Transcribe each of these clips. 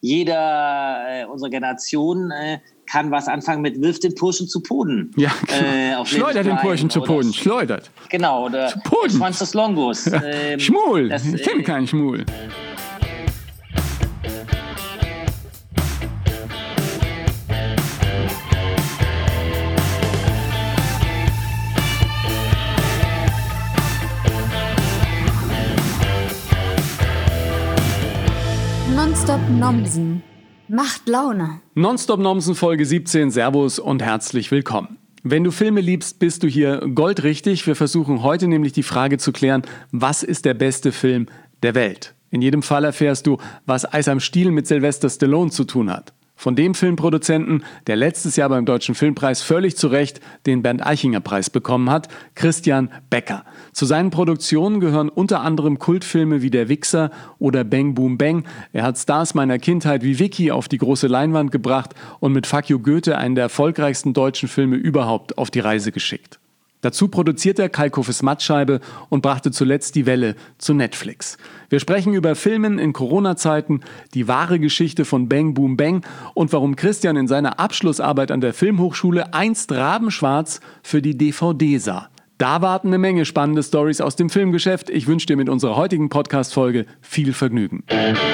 jeder unserer Generation kann was anfangen mit wirf den Burschen zu Boden. Ja, genau. Schleudert den Burschen zu Boden, schleudert. Genau, oder Schwanz des Longus. Schmuel, ich kenne keinen Schmuel. Nonstop Nomsen. Macht Laune. Nonstop Nomsen Folge 17. Servus und herzlich willkommen. Wenn du Filme liebst, bist du hier goldrichtig. Wir versuchen heute nämlich die Frage zu klären, was ist der beste Film der Welt? In jedem Fall erfährst du, was Eis am Stiel mit Sylvester Stallone zu tun hat. Von dem Filmproduzenten, der letztes Jahr beim Deutschen Filmpreis völlig zu Recht den Bernd-Eichinger-Preis bekommen hat, Christian Becker. Zu seinen Produktionen gehören unter anderem Kultfilme wie Der Wixxer oder Bang Boom Bang. Er hat Stars meiner Kindheit wie Vicky auf die große Leinwand gebracht und mit Fuck you Goethe einen der erfolgreichsten deutschen Filme überhaupt auf die Reise geschickt. Dazu produzierte er Kalkofes Mattscheibe und brachte zuletzt Die Welle zu Netflix. Wir sprechen über Filmen in Corona-Zeiten, die wahre Geschichte von Bang Boom Bang und warum Christian in seiner Abschlussarbeit an der Filmhochschule einst rabenschwarz für die DVD sah. Da warten eine Menge spannende Storys aus dem Filmgeschäft. Ich wünsche dir mit unserer heutigen Podcast-Folge viel Vergnügen.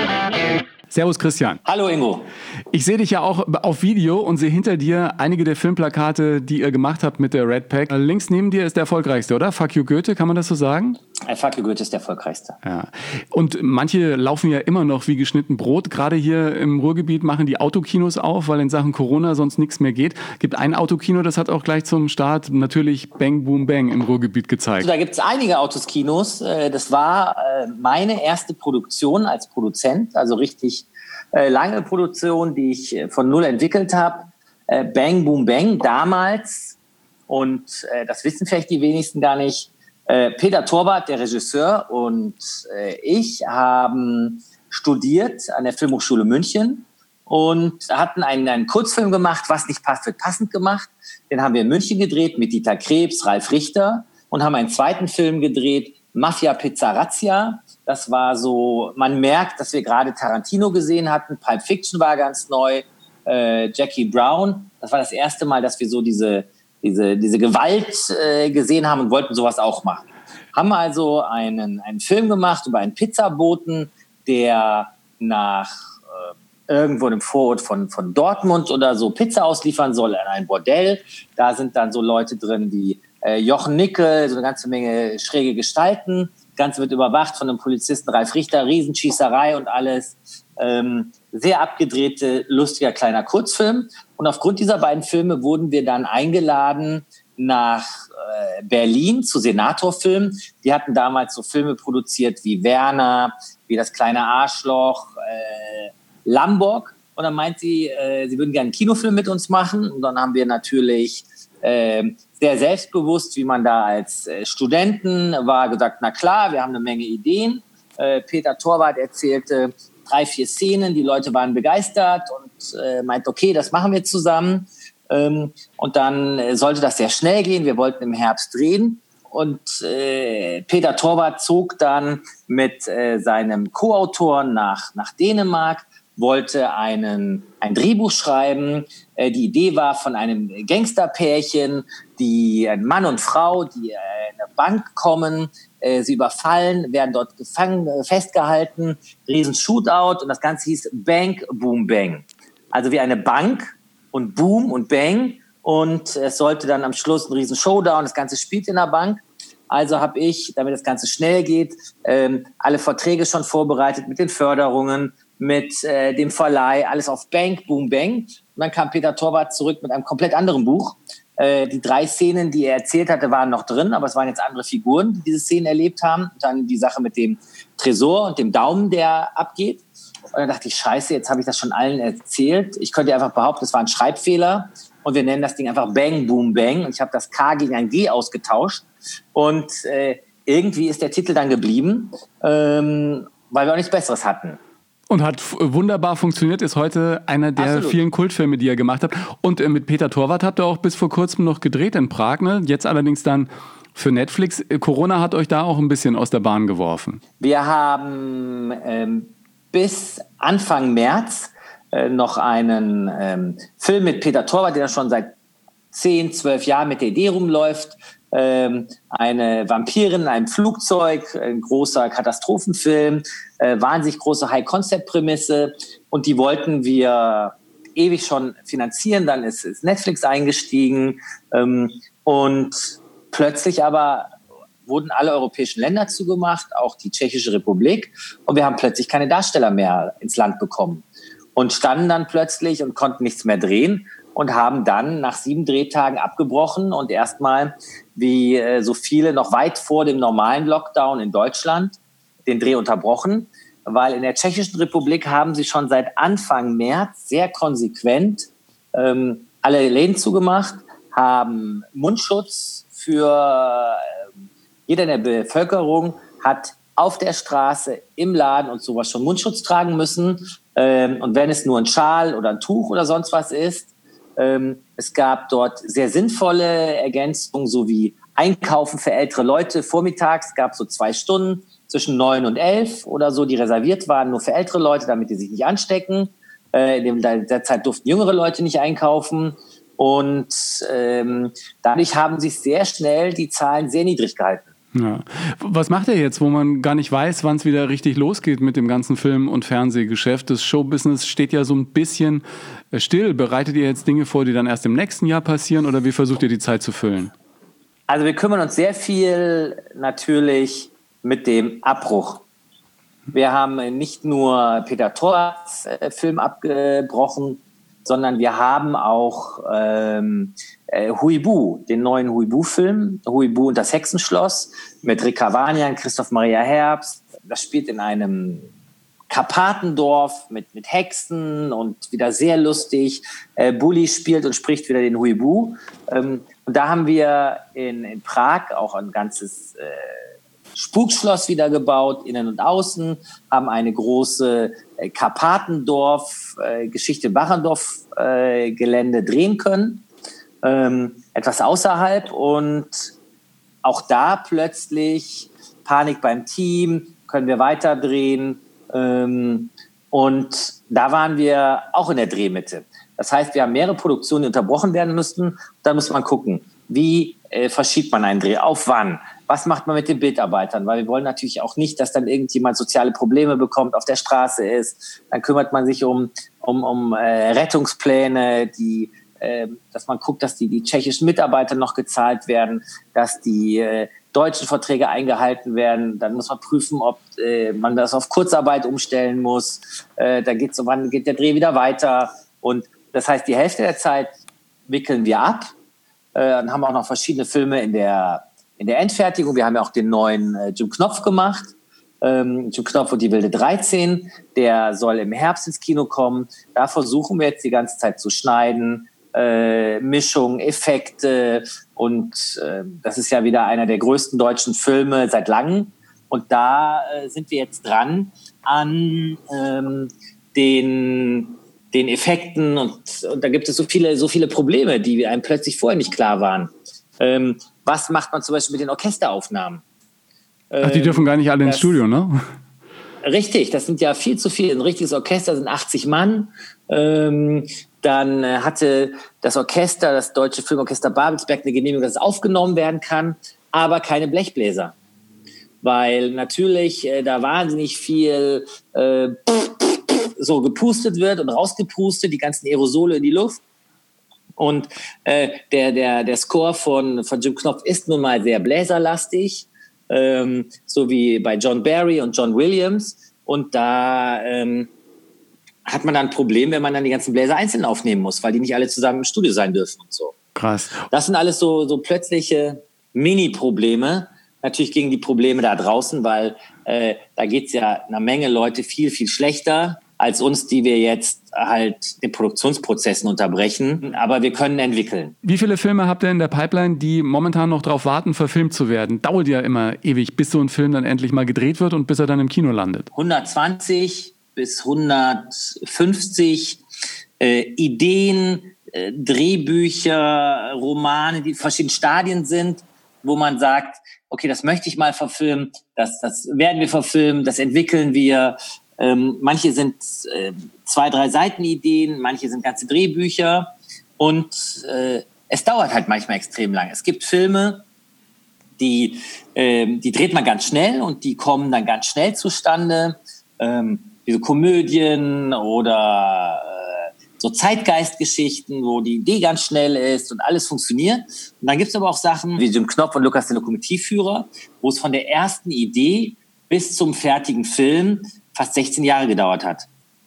Servus Christian. Hallo Ingo. Ich sehe dich ja auch auf Video und sehe hinter dir einige der Filmplakate, die ihr gemacht habt mit der Red Pack. Links neben dir ist der erfolgreichste, oder? Fuck you Goethe, kann man das so sagen? Fuck you Goethe ist der erfolgreichste. Ja. Und manche laufen ja immer noch wie geschnitten Brot. Gerade hier im Ruhrgebiet machen die Autokinos auf, weil in Sachen Corona sonst nichts mehr geht. Gibt ein Autokino, das hat auch gleich zum Start natürlich Bang Boom Bang im Ruhrgebiet gezeigt. Also da gibt es einige Autokinos. Das war meine erste Produktion als Produzent, also richtig lange Produktion, die ich von null entwickelt habe. Bang Boom Bang damals, und das wissen vielleicht die wenigsten gar nicht, Peter Torwart, der Regisseur, und ich haben studiert an der Filmhochschule München und hatten einen Kurzfilm gemacht, was nicht passend gemacht. Den haben wir in München gedreht mit Dieter Krebs, Ralf Richter, und haben einen zweiten Film gedreht, Mafia Pizza Razzia. Das war so, man merkt, dass wir gerade Tarantino gesehen hatten. Pulp Fiction war ganz neu. Jackie Brown. Das war das erste Mal, dass wir so diese Gewalt gesehen haben und wollten sowas auch machen. Haben also einen Film gemacht über einen Pizzaboten, der nach irgendwo in einem Vorort von Dortmund oder so Pizza ausliefern soll an ein Bordell. Da sind dann so Leute drin wie Jochen Nickel, so eine ganze Menge schräge Gestalten. Das Ganze wird überwacht von einem Polizisten Ralf Richter, Riesenschießerei und alles. Sehr abgedrehte, lustiger kleiner Kurzfilm. Und aufgrund dieser beiden Filme wurden wir dann eingeladen nach Berlin zu Senator-Filmen. Die hatten damals so Filme produziert wie Werner, wie Das kleine Arschloch, Lamborg. Und dann meint sie, sie würden gerne einen Kinofilm mit uns machen. Und dann haben wir natürlich sehr selbstbewusst, wie man da als Studenten war, gesagt, na klar, wir haben eine Menge Ideen. Peter Torwart erzählte 3-4 Szenen, die Leute waren begeistert und meint, okay, das machen wir zusammen. Und dann sollte das sehr schnell gehen. Wir wollten im Herbst drehen. Und Peter Torwart zog dann mit seinem Co-Autoren nach Dänemark, wollte ein Drehbuch schreiben. Die Idee war von einem Gangsterpärchen, ein Mann und Frau, die in eine Bank kommen, sie überfallen, werden dort festgehalten, riesen Shootout, und das Ganze hieß Bang Boom Bang. Also wie eine Bank und Boom und Bang, und es sollte dann am Schluss ein riesen Showdown, das Ganze spielt in der Bank. Also habe ich, damit das Ganze schnell geht, alle Verträge schon vorbereitet mit den Förderungen, mit dem Verleih, alles auf Bang Boom Bang. Und dann kam Peter Torwart zurück mit einem komplett anderen Buch. Die 3 Szenen, die er erzählt hatte, waren noch drin, aber es waren jetzt andere Figuren, die diese Szenen erlebt haben. Und dann die Sache mit dem Tresor und dem Daumen, der abgeht. Und dann dachte ich, scheiße, jetzt habe ich das schon allen erzählt. Ich könnte einfach behaupten, es war ein Schreibfehler. Und wir nennen das Ding einfach Bang Boom Bang. Und ich habe das K gegen ein G ausgetauscht. Und irgendwie ist der Titel dann geblieben, weil wir auch nichts Besseres hatten. Und hat wunderbar funktioniert, ist heute einer der Absolut. vielen Kultfilme, die ihr gemacht habt. Und mit Peter Torwart habt ihr auch bis vor kurzem noch gedreht in Prag, ne? Jetzt allerdings dann für Netflix. Corona hat euch da auch ein bisschen aus der Bahn geworfen. Wir haben bis Anfang März noch einen Film mit Peter Torwart, der schon seit 10, 12 Jahren mit der Idee rumläuft. Eine Vampirin in einem Flugzeug, ein großer Katastrophenfilm, wahnsinnig große High-Concept-Prämisse. Und die wollten wir ewig schon finanzieren. Dann ist Netflix eingestiegen. Und plötzlich aber wurden alle europäischen Länder zugemacht, auch die Tschechische Republik. Und wir haben plötzlich keine Darsteller mehr ins Land bekommen. Und standen dann plötzlich und konnten nichts mehr drehen und haben dann nach 7 Drehtagen abgebrochen und erstmal, wie so viele, noch weit vor dem normalen Lockdown in Deutschland, den Dreh unterbrochen, weil in der Tschechischen Republik haben sie schon seit Anfang März sehr konsequent alle Läden zugemacht, haben Mundschutz für jeder in der Bevölkerung hat auf der Straße, im Laden und sowas schon Mundschutz tragen müssen. Und wenn es nur ein Schal oder ein Tuch oder sonst was ist, es gab dort sehr sinnvolle Ergänzungen, sowie Einkaufen für ältere Leute. Vormittags gab es so 2 Stunden zwischen 9 und 11 oder so, die reserviert waren nur für ältere Leute, damit die sich nicht anstecken. In der Zeit durften jüngere Leute nicht einkaufen. Und dadurch haben sich sehr schnell die Zahlen sehr niedrig gehalten. Ja. Was macht ihr jetzt, wo man gar nicht weiß, wann es wieder richtig losgeht mit dem ganzen Film- und Fernsehgeschäft? Das Showbusiness steht ja so ein bisschen still. Bereitet ihr jetzt Dinge vor, die dann erst im nächsten Jahr passieren, oder wie versucht ihr die Zeit zu füllen? Also wir kümmern uns sehr viel natürlich mit dem Abbruch. Wir haben nicht nur Peter Torwarts Film abgebrochen, sondern wir haben auch Huibu, den neuen Huibu-Film, Huibu und das Hexenschloss mit Rick Cavanian, Christoph Maria Herbst. Das spielt in einem Karpatendorf mit Hexen und wieder sehr lustig. Bulli spielt und spricht wieder den Huibu. Und da haben wir in Prag auch ein ganzes Spukschloss wieder gebaut, innen und außen, haben eine große Karpatendorf-Geschichte Bachendorf-Gelände drehen können. Etwas außerhalb, und auch da plötzlich Panik beim Team, können wir weiter drehen, und da waren wir auch in der Drehmitte. Das heißt, wir haben mehrere Produktionen, die unterbrochen werden müssten. Da muss man gucken, wie verschiebt man einen Dreh, auf wann, was macht man mit den Bildarbeitern, weil wir wollen natürlich auch nicht, dass dann irgendjemand soziale Probleme bekommt, auf der Straße ist. Dann kümmert man sich um Rettungspläne, dass man guckt, dass die tschechischen Mitarbeiter noch gezahlt werden, dass die deutschen Verträge eingehalten werden. Dann muss man prüfen, ob man das auf Kurzarbeit umstellen muss. Dann geht's so, wann geht der Dreh wieder weiter. Und das heißt, die Hälfte der Zeit wickeln wir ab. Dann haben wir auch noch verschiedene Filme in der Endfertigung. Wir haben ja auch den neuen Jim Knopf gemacht. Jim Knopf und die wilde 13. Der soll im Herbst ins Kino kommen. Da versuchen wir jetzt die ganze Zeit zu schneiden. Mischung, Effekte, und das ist ja wieder einer der größten deutschen Filme seit langem, und da sind wir jetzt dran an den Effekten, und da gibt es so viele Probleme, die einem plötzlich vorher nicht klar waren. Was macht man zum Beispiel mit den Orchesteraufnahmen? Ach, die dürfen gar nicht alle ins Studio, ne? Richtig, das sind ja viel zu viel. Ein richtiges Orchester sind 80 Mann. Dann hatte das Orchester, das Deutsche Filmorchester Babelsberg, eine Genehmigung, dass es aufgenommen werden kann, aber keine Blechbläser. Weil natürlich da wahnsinnig viel so gepustet wird und rausgepustet, die ganzen Aerosole in die Luft. Und der Score von Jim Knopf ist nun mal sehr bläserlastig, so wie bei John Barry und John Williams. Und da hat man dann ein Problem, wenn man dann die ganzen Bläser einzeln aufnehmen muss, weil die nicht alle zusammen im Studio sein dürfen und so. Krass. Das sind alles so plötzliche Mini-Probleme, natürlich gegen die Probleme da draußen, weil da geht's ja einer Menge Leute viel, viel schlechter als uns, die wir jetzt halt den Produktionsprozessen unterbrechen. Aber wir können entwickeln. Wie viele Filme habt ihr in der Pipeline, die momentan noch darauf warten, verfilmt zu werden? Dauert ja immer ewig, bis so ein Film dann endlich mal gedreht wird und bis er dann im Kino landet. 120 bis 150 Ideen, Drehbücher, Romane, die in verschiedenen Stadien sind, wo man sagt, okay, das möchte ich mal verfilmen, das werden wir verfilmen, das entwickeln wir. Manche sind 2-3 Seiten-Ideen, manche sind ganze Drehbücher. Und es dauert halt manchmal extrem lang. Es gibt Filme, die dreht man ganz schnell und die kommen dann ganz schnell zustande. Wie so Komödien oder so Zeitgeistgeschichten, wo die Idee ganz schnell ist und alles funktioniert. Und dann gibt es aber auch Sachen wie Jim Knopf und Lukas, den Lokomotivführer, wo es von der ersten Idee bis zum fertigen Film fast 16 Jahre gedauert hat.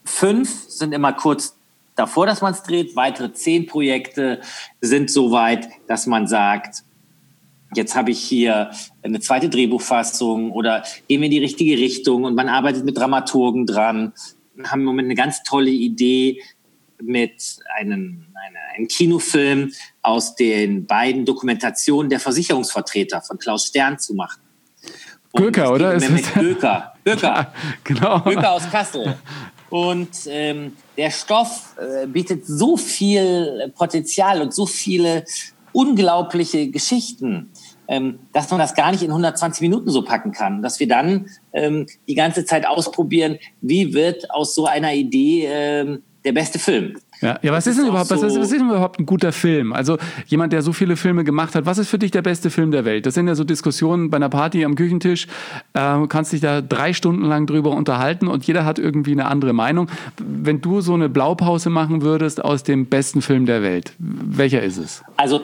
5 sind immer kurz davor, dass man es dreht. Weitere 10 Projekte sind so weit, dass man sagt, jetzt habe ich hier eine zweite Drehbuchfassung oder gehen wir in die richtige Richtung und man arbeitet mit Dramaturgen dran. Wir haben im Moment eine ganz tolle Idee, mit einem Kinofilm aus den beiden Dokumentationen der Versicherungsvertreter von Klaus Stern zu machen. Gürker, oder? Gürker. Ja, genau. Gürker aus Kassel. Und der Stoff bietet so viel Potenzial und so viele unglaubliche Geschichten, dass man das gar nicht in 120 Minuten so packen kann. Dass wir dann die ganze Zeit ausprobieren, wie wird aus so einer Idee der beste Film. Ja, was ist denn überhaupt ein guter Film? Also jemand, der so viele Filme gemacht hat, was ist für dich der beste Film der Welt? Das sind ja so Diskussionen bei einer Party am Küchentisch. Du kannst dich da 3 Stunden lang drüber unterhalten und jeder hat irgendwie eine andere Meinung. Wenn du so eine Blaupause machen würdest aus dem besten Film der Welt, welcher ist es? Also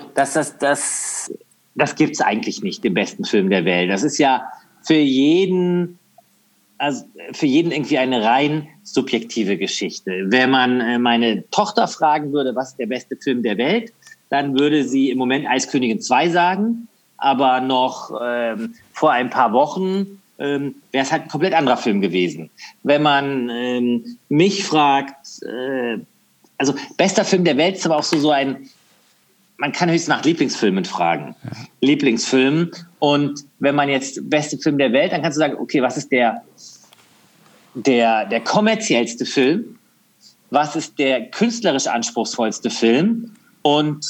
das gibt's eigentlich nicht, den besten Film der Welt. Das ist ja für jeden irgendwie eine rein subjektive Geschichte. Wenn man meine Tochter fragen würde, was ist der beste Film der Welt, dann würde sie im Moment Eiskönigin 2 sagen, aber noch vor ein paar Wochen wäre es halt ein komplett anderer Film gewesen. Wenn man mich fragt, also bester Film der Welt ist aber auch so ein, man kann höchstens nach Lieblingsfilmen fragen. Ja. Lieblingsfilm. Und wenn man jetzt beste Film der Welt, dann kannst du sagen, okay, was ist der kommerziellste Film? Was ist der künstlerisch anspruchsvollste Film? Und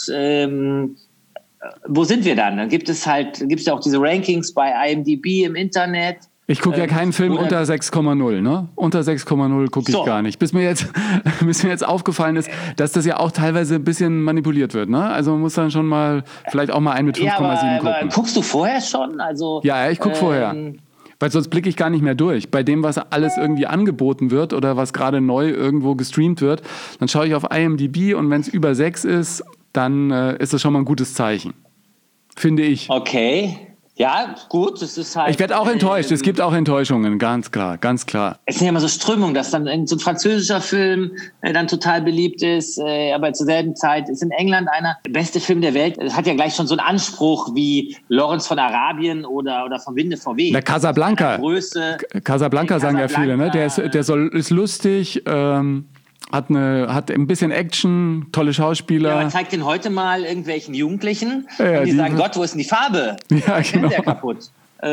wo sind wir dann? Dann gibt es ja auch diese Rankings bei IMDb im Internet. Ich gucke ja keinen Film unter 6,0, ne? Unter 6,0 gucke ich gar nicht. Bis mir jetzt aufgefallen ist, dass das ja auch teilweise ein bisschen manipuliert wird, ne? Also man muss dann schon mal, vielleicht auch mal einen mit 5,7 gucken. Aber guckst du vorher schon? Also, ja, ich gucke vorher. Weil sonst blicke ich gar nicht mehr durch. Bei dem, was alles irgendwie angeboten wird oder was gerade neu irgendwo gestreamt wird, dann schaue ich auf IMDb und wenn es über 6 ist, dann ist das schon mal ein gutes Zeichen. Finde ich. Okay. Ja, gut, das ist halt... Ich werde auch enttäuscht, es gibt auch Enttäuschungen, ganz klar, ganz klar. Es sind ja immer so Strömungen, dass dann so ein französischer Film dann total beliebt ist, aber zur selben Zeit ist in England einer der beste Film der Welt. Das hat ja gleich schon so einen Anspruch wie Lawrence von Arabien oder Vom Winde VW. Der Casablanca. Casablanca sagen ja viele, ne? Der ist lustig, hat ein bisschen Action, tolle Schauspieler. Ja, man zeigt den heute mal irgendwelchen Jugendlichen und die sagen, Gott, wo ist denn die Farbe? Ja, genau. Der kaputt.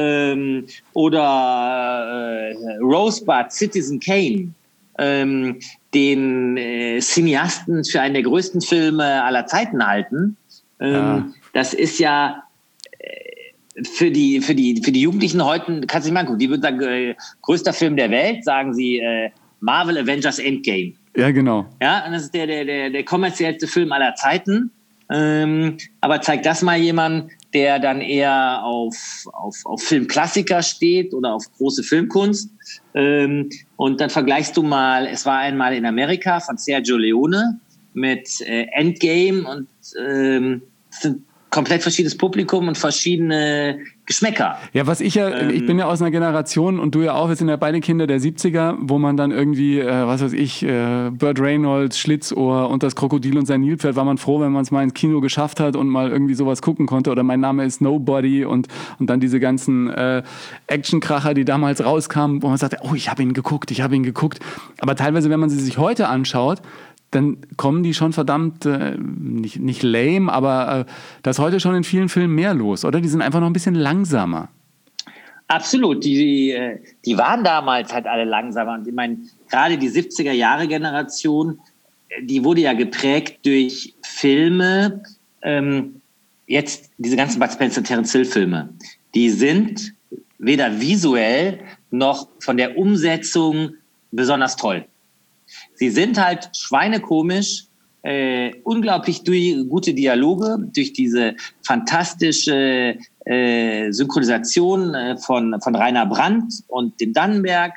Oder Rosebud, Citizen Kane, den Cineasten für einen der größten Filme aller Zeiten halten. Das ist ja für die Jugendlichen heute, kannst du nicht mal angucken, die würden sagen, größter Film der Welt, sagen sie Marvel Avengers Endgame. Ja, genau. Ja, und das ist der kommerziellste Film aller Zeiten. Aber zeigt das mal jemand, der dann eher auf Filmklassiker steht oder auf große Filmkunst. Und dann vergleichst du mal, es war einmal in Amerika von Sergio Leone mit Endgame und es sind komplett verschiedenes Publikum und verschiedene Geschmäcker. Ja, ich bin ja aus einer Generation und du ja auch, wir sind ja beide Kinder der 70er, wo man dann irgendwie, Burt Reynolds, Schlitzohr und das Krokodil und sein Nilpferd, war man froh, wenn man es mal ins Kino geschafft hat und mal irgendwie sowas gucken konnte. Oder Mein Name ist Nobody und dann diese ganzen Actionkracher, die damals rauskamen, wo man sagte, oh, ich habe ihn geguckt. Aber teilweise, wenn man sie sich heute anschaut, dann kommen die schon verdammt, nicht lame, aber da ist heute schon in vielen Filmen mehr los, oder? Die sind einfach noch ein bisschen langsamer. Absolut, die waren damals halt alle langsamer. Und ich meine, gerade die 70er-Jahre-Generation, die wurde ja geprägt durch Filme, jetzt diese ganzen Bud Spencer und Terence Hill-Filme, die sind weder visuell noch von der Umsetzung besonders toll. Sie sind halt schweinekomisch, unglaublich gute Dialoge, durch diese fantastische Synchronisation von Rainer Brandt und dem Dannenberg,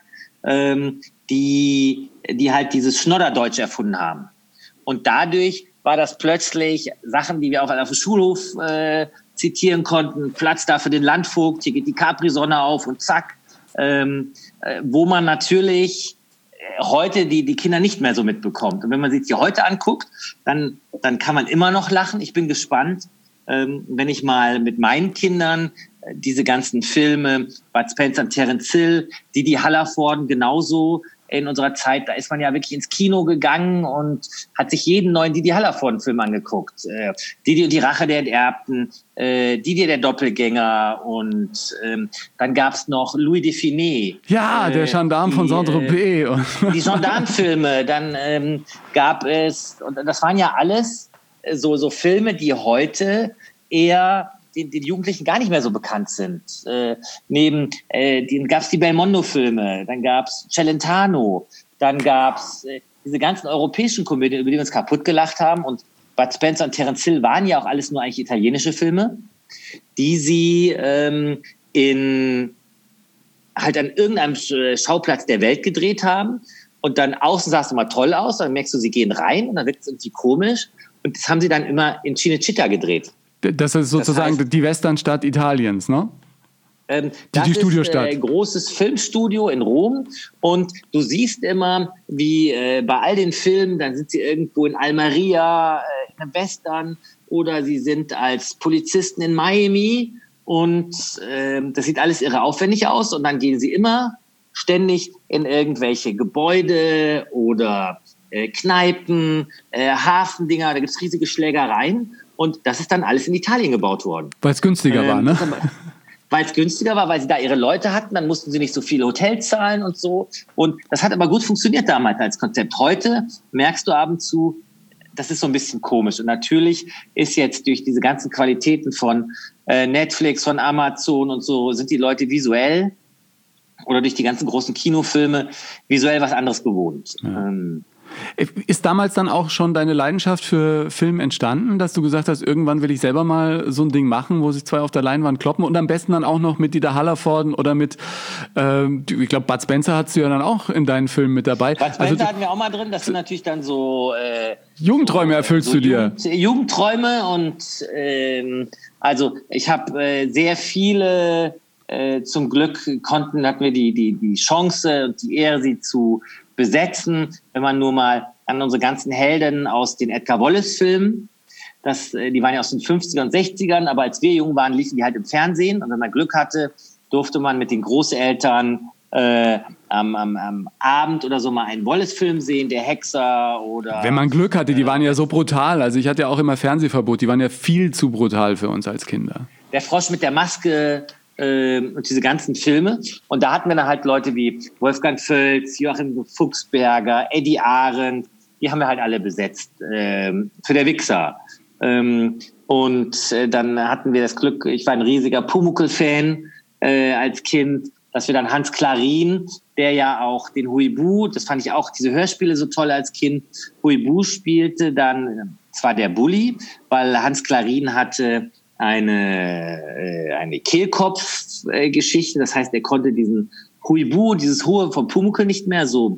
die halt dieses Schnodderdeutsch erfunden haben. Und dadurch war das plötzlich Sachen, die wir auch auf dem Schulhof zitieren konnten. Platz da für den Landvogt, hier geht die Capri-Sonne auf und zack. Wo man natürlich heute die Kinder nicht mehr so mitbekommt. Und wenn man sich die heute anguckt, dann kann man immer noch lachen. Ich bin gespannt, wenn ich mal mit meinen Kindern diese ganzen Filme, Bud Spencer und Terence Hill, Didi Hallervorden genauso in unserer Zeit, da ist man ja wirklich ins Kino gegangen und hat sich jeden neuen Didi Hallervorden-Film angeguckt. Didi und die Rache der Enterbten, Didi der Doppelgänger und dann gab's noch Louis Define. Ja, der Gendarme von Saint-Tropez. Die Gendarmenfilme, dann gab es, und das waren ja alles so Filme, die heute eher den Jugendlichen gar nicht mehr so bekannt sind. Neben denen gab es die Belmondo-Filme, dann gab es Celentano, dann gab es diese ganzen europäischen Komödien, über die wir uns kaputt gelacht haben. Und Bud Spencer und Terence Hill waren ja auch alles nur eigentlich italienische Filme, die sie in halt an irgendeinem Schauplatz der Welt gedreht haben. Und dann außen sah es immer toll aus, dann merkst du, sie gehen rein und dann wirkt es irgendwie komisch. Und das haben sie dann immer in Cinecittà gedreht. Das ist sozusagen das heißt, die Westernstadt Italiens, ne? Die Studiostadt. Das ist ein großes Filmstudio in Rom und du siehst immer, wie bei all den Filmen, dann sind sie irgendwo in Almeria, in einem Western oder sie sind als Polizisten in Miami und das sieht alles irre aufwendig aus und dann gehen sie immer ständig in irgendwelche Gebäude oder Kneipen, Hafendinger, da gibt's riesige Schlägereien. Und das ist dann alles in Italien gebaut worden. Weil es günstiger war, ne? Weil es günstiger war, weil sie da ihre Leute hatten, dann mussten sie nicht so viele Hotels zahlen und so. Und das hat aber gut funktioniert damals als Konzept. Heute merkst du ab und zu, das ist so ein bisschen komisch. Und natürlich ist jetzt durch diese ganzen Qualitäten von Netflix, von Amazon und so, sind die Leute visuell oder durch die ganzen großen Kinofilme visuell was anderes gewohnt. Ja. Ist damals dann auch schon deine Leidenschaft für Film entstanden, dass du gesagt hast, irgendwann will ich selber mal so ein Ding machen, wo sich zwei auf der Leinwand kloppen und am besten dann auch noch mit Dieter Hallervorden oder mit, ich glaube, Bud Spencer hattest du ja dann auch in deinen Filmen mit dabei. Bud Spencer hatten wir auch mal drin, das sind natürlich dann so Jugendträume erfüllst du dir. Jugendträume und also ich habe sehr viele, zum Glück hatten wir die Chance und die Ehre, sie zu besetzen, wenn man nur mal an unsere ganzen Helden aus den Edgar Wallace-Filmen, die waren ja aus den 50er und 60ern, aber als wir jung waren, liefen die halt im Fernsehen und wenn man Glück hatte, durfte man mit den Großeltern am Abend oder so mal einen Wallace-Film sehen, der Hexer oder... Wenn man Glück hatte, die waren ja so brutal, also ich hatte ja auch immer Fernsehverbot, die waren ja viel zu brutal für uns als Kinder. Der Frosch mit der Maske... und diese ganzen Filme. Und da hatten wir dann halt Leute wie Wolfgang Völz, Joachim Fuchsberger, Eddie Arendt, die haben wir halt alle besetzt für der Wixxer. Und dann hatten wir das Glück, ich war ein riesiger Pumuckl-Fan als Kind, dass wir dann Hans Klarin, der ja auch den Huibu, das fand ich auch, diese Hörspiele so toll als Kind, Huibu spielte dann zwar der Bulli, weil Hans Klarin hatte eine Kehlkopfgeschichte, das heißt, er konnte diesen Huibu, dieses Hohe vom Pumuckl nicht mehr so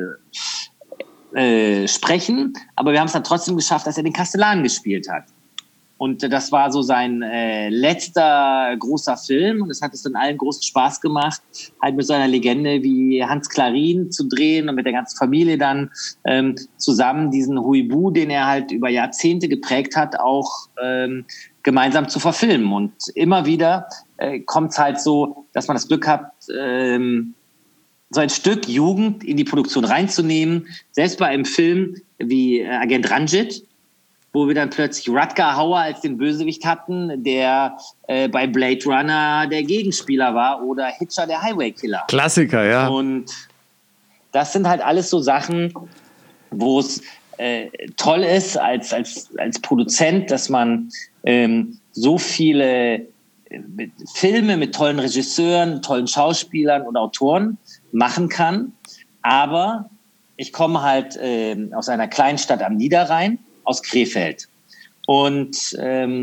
sprechen, aber wir haben es dann trotzdem geschafft, dass er den Kastellan gespielt hat. Und das war so sein letzter großer Film und es hat es dann allen großen Spaß gemacht, halt mit so einer Legende wie Hans Klarin zu drehen und mit der ganzen Familie dann zusammen diesen Huibu, den er halt über Jahrzehnte geprägt hat, auch gemeinsam zu verfilmen. Und immer wieder kommt es halt so, dass man das Glück hat, so ein Stück Jugend in die Produktion reinzunehmen. Selbst bei einem Film wie Agent Ranjit, wo wir dann plötzlich Rutger Hauer als den Bösewicht hatten, der bei Blade Runner der Gegenspieler war oder Hitcher der Highway Killer. Klassiker, ja. Und das sind halt alles so Sachen, wo es toll ist als Produzent, dass man so viele Filme mit tollen Regisseuren, tollen Schauspielern und Autoren machen kann. Aber ich komme halt aus einer kleinen Stadt am Niederrhein, aus Krefeld. Und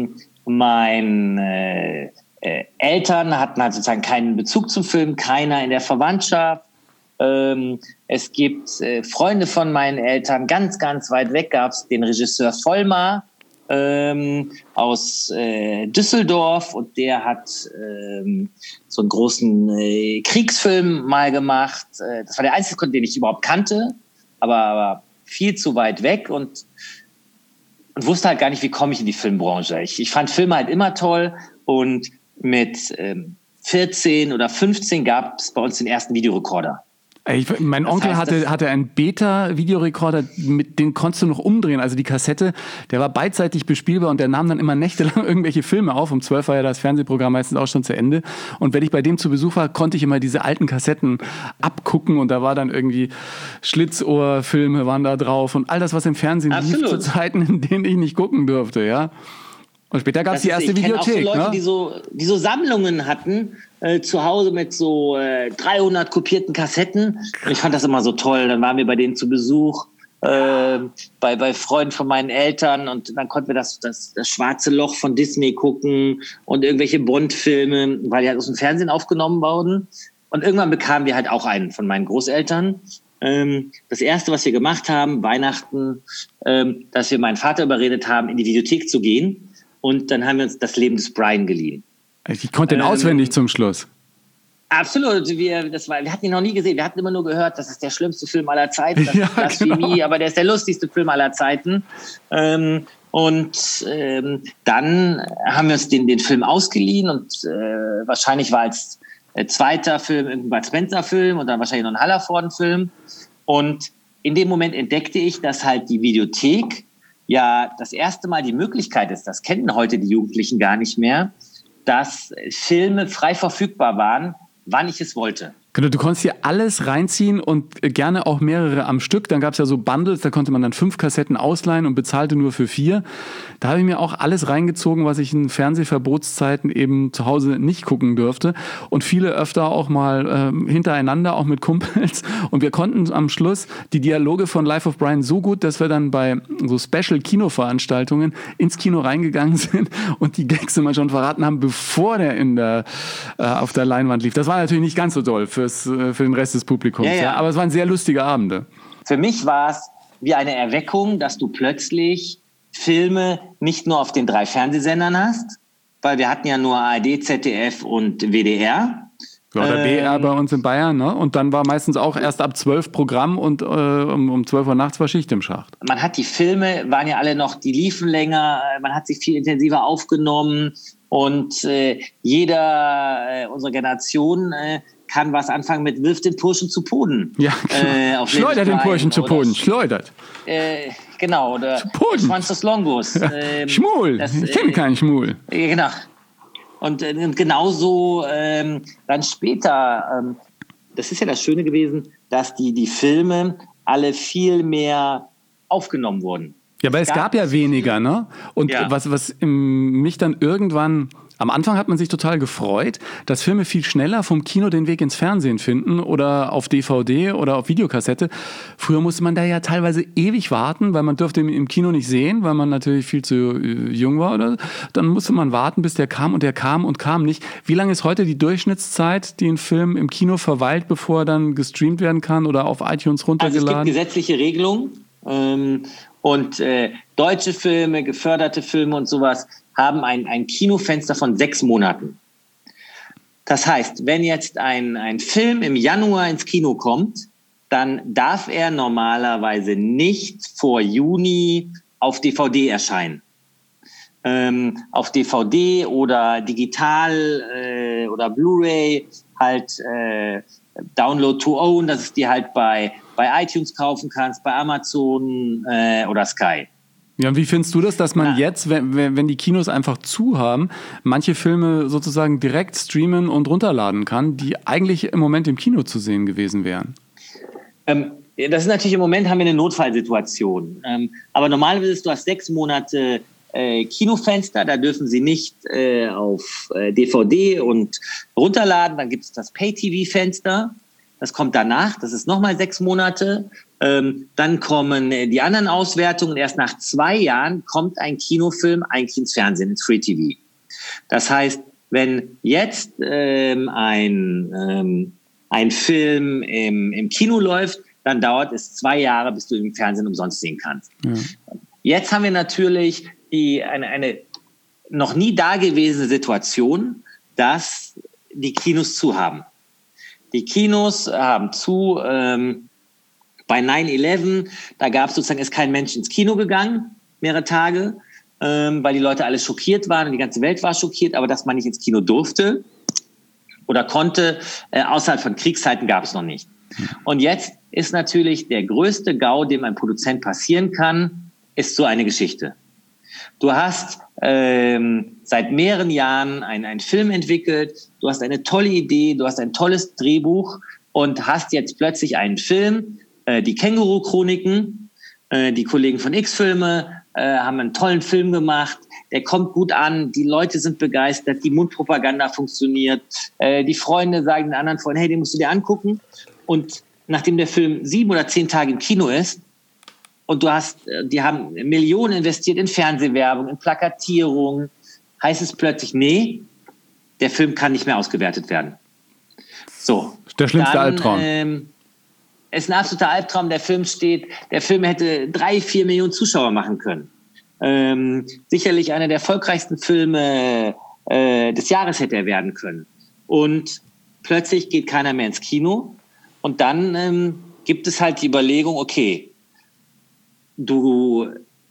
meine Eltern hatten halt sozusagen keinen Bezug zum Film, keiner in der Verwandtschaft. Es gibt Freunde von meinen Eltern, ganz, ganz weit weg gab es den Regisseur Vollmar aus Düsseldorf, und der hat so einen großen Kriegsfilm mal gemacht. Das war der einzige, den ich überhaupt kannte, aber viel zu weit weg und wusste halt gar nicht, wie komme ich in die Filmbranche. Ich fand Filme halt immer toll, und mit 14 oder 15 gab es bei uns den ersten Videorekorder. Mein Onkel hatte einen Beta-Videorekorder, mit den konntest du noch umdrehen, also die Kassette, der war beidseitig bespielbar und der nahm dann immer nächtelang irgendwelche Filme auf. Um 12 war ja das Fernsehprogramm meistens auch schon zu Ende. Und wenn ich bei dem zu Besuch war, konnte ich immer diese alten Kassetten abgucken, und da war dann irgendwie Schlitzohr-Filme waren da drauf und all das, was im Fernsehen lief zu Zeiten, in denen ich nicht gucken durfte, ja. Und später gab es die erste Videothek. Ich kenne auch so Leute, die so Sammlungen hatten, zu Hause mit so 300 kopierten Kassetten. Und ich fand das immer so toll. Dann waren wir bei denen zu Besuch, bei Freunden von meinen Eltern. Und dann konnten wir das Schwarze Loch von Disney gucken und irgendwelche Bond-Filme, weil die halt aus dem Fernsehen aufgenommen wurden. Und irgendwann bekamen wir halt auch einen von meinen Großeltern. Das Erste, was wir gemacht haben, Weihnachten, dass wir meinen Vater überredet haben, in die Videothek zu gehen. Und dann haben wir uns Das Leben des Brian geliehen. Ich konnte den auswendig zum Schluss. Absolut. Wir hatten ihn noch nie gesehen. Wir hatten immer nur gehört, das ist der schlimmste Film aller Zeiten. Das ist Blasphemie, genau. Aber der ist der lustigste Film aller Zeiten. Dann haben wir uns den Film ausgeliehen, und wahrscheinlich war als zweiter Film irgendein Bud Spencer-Film und dann wahrscheinlich noch ein Hallervorden-Film. Und in dem Moment entdeckte ich, dass halt die Videothek ja das erste Mal die Möglichkeit ist, das kennen heute die Jugendlichen gar nicht mehr, dass Filme frei verfügbar waren, wann ich es wollte. Genau, du konntest hier alles reinziehen und gerne auch mehrere am Stück. Dann gab es ja so Bundles, da konnte man dann 5 Kassetten ausleihen und bezahlte nur für 4. Da habe ich mir auch alles reingezogen, was ich in Fernsehverbotszeiten eben zu Hause nicht gucken durfte. Und viele öfter auch mal hintereinander, auch mit Kumpels. Und wir konnten am Schluss die Dialoge von Life of Brian so gut, dass wir dann bei so Special-Kinoveranstaltungen ins Kino reingegangen sind und die Gags immer schon verraten haben, bevor der auf der Leinwand lief. Das war natürlich nicht ganz so doll für den Rest des Publikums. Ja. Aber es waren sehr lustige Abende. Für mich war es wie eine Erweckung, dass du plötzlich Filme nicht nur auf den 3 Fernsehsendern hast, weil wir hatten ja nur ARD, ZDF und WDR. Ja, oder BR bei uns in Bayern, ne? Und dann war meistens auch erst ab 12 Programm und um 12 Uhr nachts war Schicht im Schacht. Man hat die Filme, waren ja alle noch, die liefen länger, man hat sie viel intensiver aufgenommen, und jeder unserer Generation kann was anfangen mit wirft den Burschen zu Boden. Ja, schleudert den Burschen zu Boden, schleudert. Genau, oder Schwanz des Longos. Schmul, ich kenne keinen Schmul. Genau. Und genauso dann später, das ist ja das Schöne gewesen, dass die Filme alle viel mehr aufgenommen wurden. Ja, aber es gab ja weniger, ne? Und ja. Was mich dann irgendwann, am Anfang hat man sich total gefreut, dass Filme viel schneller vom Kino den Weg ins Fernsehen finden oder auf DVD oder auf Videokassette. Früher musste man da ja teilweise ewig warten, weil man durfte ihn im Kino nicht sehen, weil man natürlich viel zu jung war. Oder dann musste man warten, bis der kam, und der kam und kam nicht. Wie lange ist heute die Durchschnittszeit, die ein Film im Kino verweilt, bevor er dann gestreamt werden kann oder auf iTunes runtergeladen? Also es gibt gesetzliche Regelungen. Und deutsche Filme, geförderte Filme und sowas haben ein Kinofenster von 6 Monaten. Das heißt, wenn jetzt ein Film im Januar ins Kino kommt, dann darf er normalerweise nicht vor Juni auf DVD erscheinen. Auf DVD oder digital oder Blu-ray halt Download to Own, dass es die halt bei iTunes kaufen kannst, bei Amazon oder Sky. Ja, und wie findest du das, dass man jetzt, wenn die Kinos einfach zu haben, manche Filme sozusagen direkt streamen und runterladen kann, die eigentlich im Moment im Kino zu sehen gewesen wären? Das ist natürlich, im Moment haben wir eine Notfallsituation. Aber normalerweise, du hast 6 Monate Kinofenster, da dürfen sie nicht auf DVD und runterladen. Dann gibt es das Pay-TV-Fenster. Das kommt danach, das ist nochmal 6 Monate. Dann kommen die anderen Auswertungen. Erst nach 2 Jahren kommt ein Kinofilm eigentlich ins Fernsehen, ins Free TV. Das heißt, wenn jetzt ein Film im Kino läuft, dann dauert es 2 Jahre, bis du ihn im Fernsehen umsonst sehen kannst. Ja. Jetzt haben wir natürlich eine noch nie dagewesene Situation, dass die Kinos zu haben. Die Kinos haben zu. Bei 9/11, da gab es sozusagen, ist kein Mensch ins Kino gegangen, mehrere Tage, weil die Leute alle schockiert waren und die ganze Welt war schockiert, aber dass man nicht ins Kino durfte oder konnte, außerhalb von Kriegszeiten gab es noch nicht. Und jetzt ist natürlich der größte GAU, dem ein Produzent passieren kann, ist so eine Geschichte. Du hast seit mehreren Jahren einen Film entwickelt, du hast eine tolle Idee, du hast ein tolles Drehbuch und hast jetzt plötzlich einen Film, die Känguru-Chroniken, die Kollegen von X-Filme haben einen tollen Film gemacht, der kommt gut an, die Leute sind begeistert, die Mundpropaganda funktioniert, die Freunde sagen den anderen Freunden, hey, den musst du dir angucken. Und nachdem der Film 7 oder 10 Tage im Kino ist und die haben Millionen investiert in Fernsehwerbung, in Plakatierung, heißt es plötzlich, nee, der Film kann nicht mehr ausgewertet werden. So. Der schlimmste Albtraum. Ist ein absoluter Albtraum. Der Film hätte 3-4 Millionen Zuschauer machen können. Sicherlich einer der erfolgreichsten Filme des Jahres hätte er werden können. Und plötzlich geht keiner mehr ins Kino. Und dann gibt es halt die Überlegung, okay, du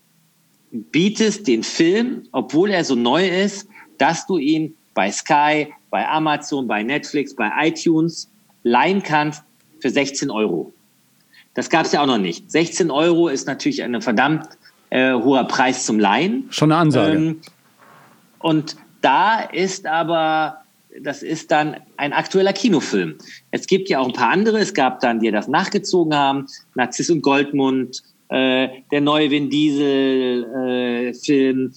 bietest den Film, obwohl er so neu ist, dass du ihn bei Sky, bei Amazon, bei Netflix, bei iTunes leihen kannst für 16 €. Das gab es ja auch noch nicht. 16 € ist natürlich ein verdammt hoher Preis zum Leihen. Schon eine Ansage. Und da ist aber, das ist dann ein aktueller Kinofilm. Es gibt ja auch ein paar andere. Es gab dann, die das nachgezogen haben, Narziss und Goldmund, der neue Vin Diesel Film,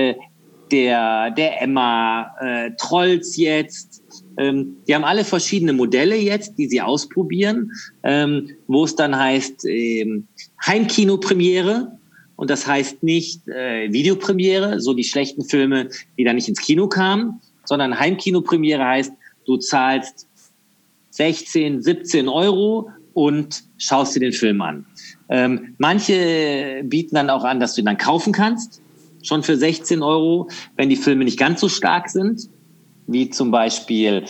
der Emma, Trolls jetzt. Die haben alle verschiedene Modelle jetzt, die sie ausprobieren, wo es dann heißt Heimkinopremiere und das heißt nicht Videopremiere, so die schlechten Filme, die dann nicht ins Kino kamen, sondern Heimkinopremiere heißt, du zahlst 16, 17 € und schaust dir den Film an. Manche bieten dann auch an, dass du ihn dann kaufen kannst, schon für 16 €, wenn die Filme nicht ganz so stark sind, wie zum Beispiel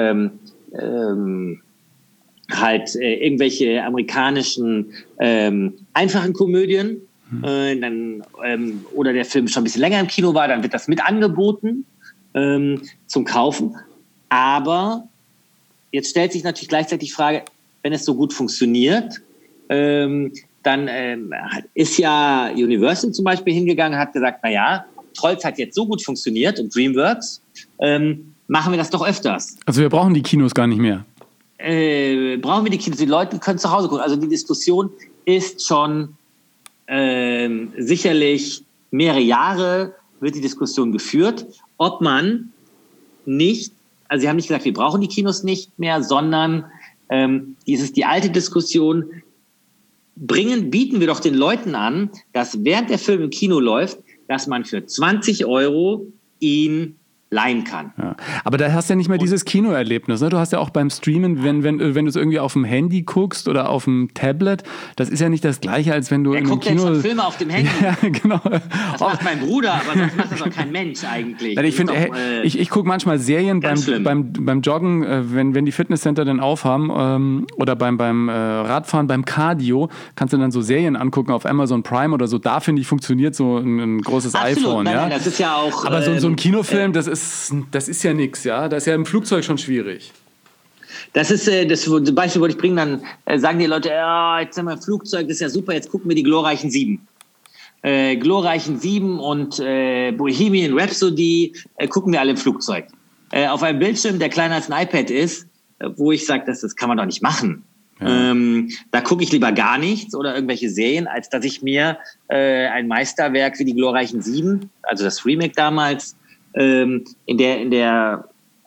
irgendwelche amerikanischen einfachen Komödien, oder der Film schon ein bisschen länger im Kino war, dann wird das mit angeboten zum Kaufen. Aber jetzt stellt sich natürlich gleichzeitig die Frage, wenn es so gut funktioniert, dann ist ja Universal zum Beispiel hingegangen und hat gesagt, naja, Trolls hat jetzt so gut funktioniert und DreamWorks, machen wir das doch öfters. Also wir brauchen die Kinos gar nicht mehr. Brauchen wir die Kinos? Die Leute können zu Hause gucken. Also die Diskussion ist schon sicherlich mehrere Jahre wird die Diskussion geführt, ob man nicht, also sie haben nicht gesagt, wir brauchen die Kinos nicht mehr, sondern die alte Diskussion, bieten wir doch den Leuten an, dass während der Film im Kino läuft, dass man für 20 € ihn leihen kann. Ja. Aber da hast du ja nicht mehr dieses Kinoerlebnis. Ne? Du hast ja auch beim Streamen, wenn du es irgendwie auf dem Handy guckst oder auf dem Tablet, das ist ja nicht das Gleiche, als wenn du im Kino... Wer guckt denn schon Filme auf dem Handy? Ja, genau. Das macht mein Bruder, aber das macht das doch kein Mensch eigentlich. Ich gucke manchmal Serien beim Joggen, wenn die Fitnesscenter dann aufhaben, oder beim Radfahren, beim Cardio, kannst du dann so Serien angucken auf Amazon Prime oder so. Da, finde ich, funktioniert so ein großes iPhone. Nein, das ist ja auch... Aber so ein Kinofilm, das ist ja nichts, ja. Das ist ja im Flugzeug schon schwierig. Das ist das Beispiel, wollte ich bringen, dann sagen die Leute, ja, jetzt sind wir im Flugzeug, das ist ja super, jetzt gucken wir die glorreichen 7. Glorreichen 7 und Bohemian Rhapsody gucken wir alle im Flugzeug. Auf einem Bildschirm, der kleiner als ein iPad ist, wo ich sage, das kann man doch nicht machen. Ja. Da gucke ich lieber gar nichts oder irgendwelche Serien, als dass ich mir ein Meisterwerk wie die glorreichen 7, also das Remake damals, in der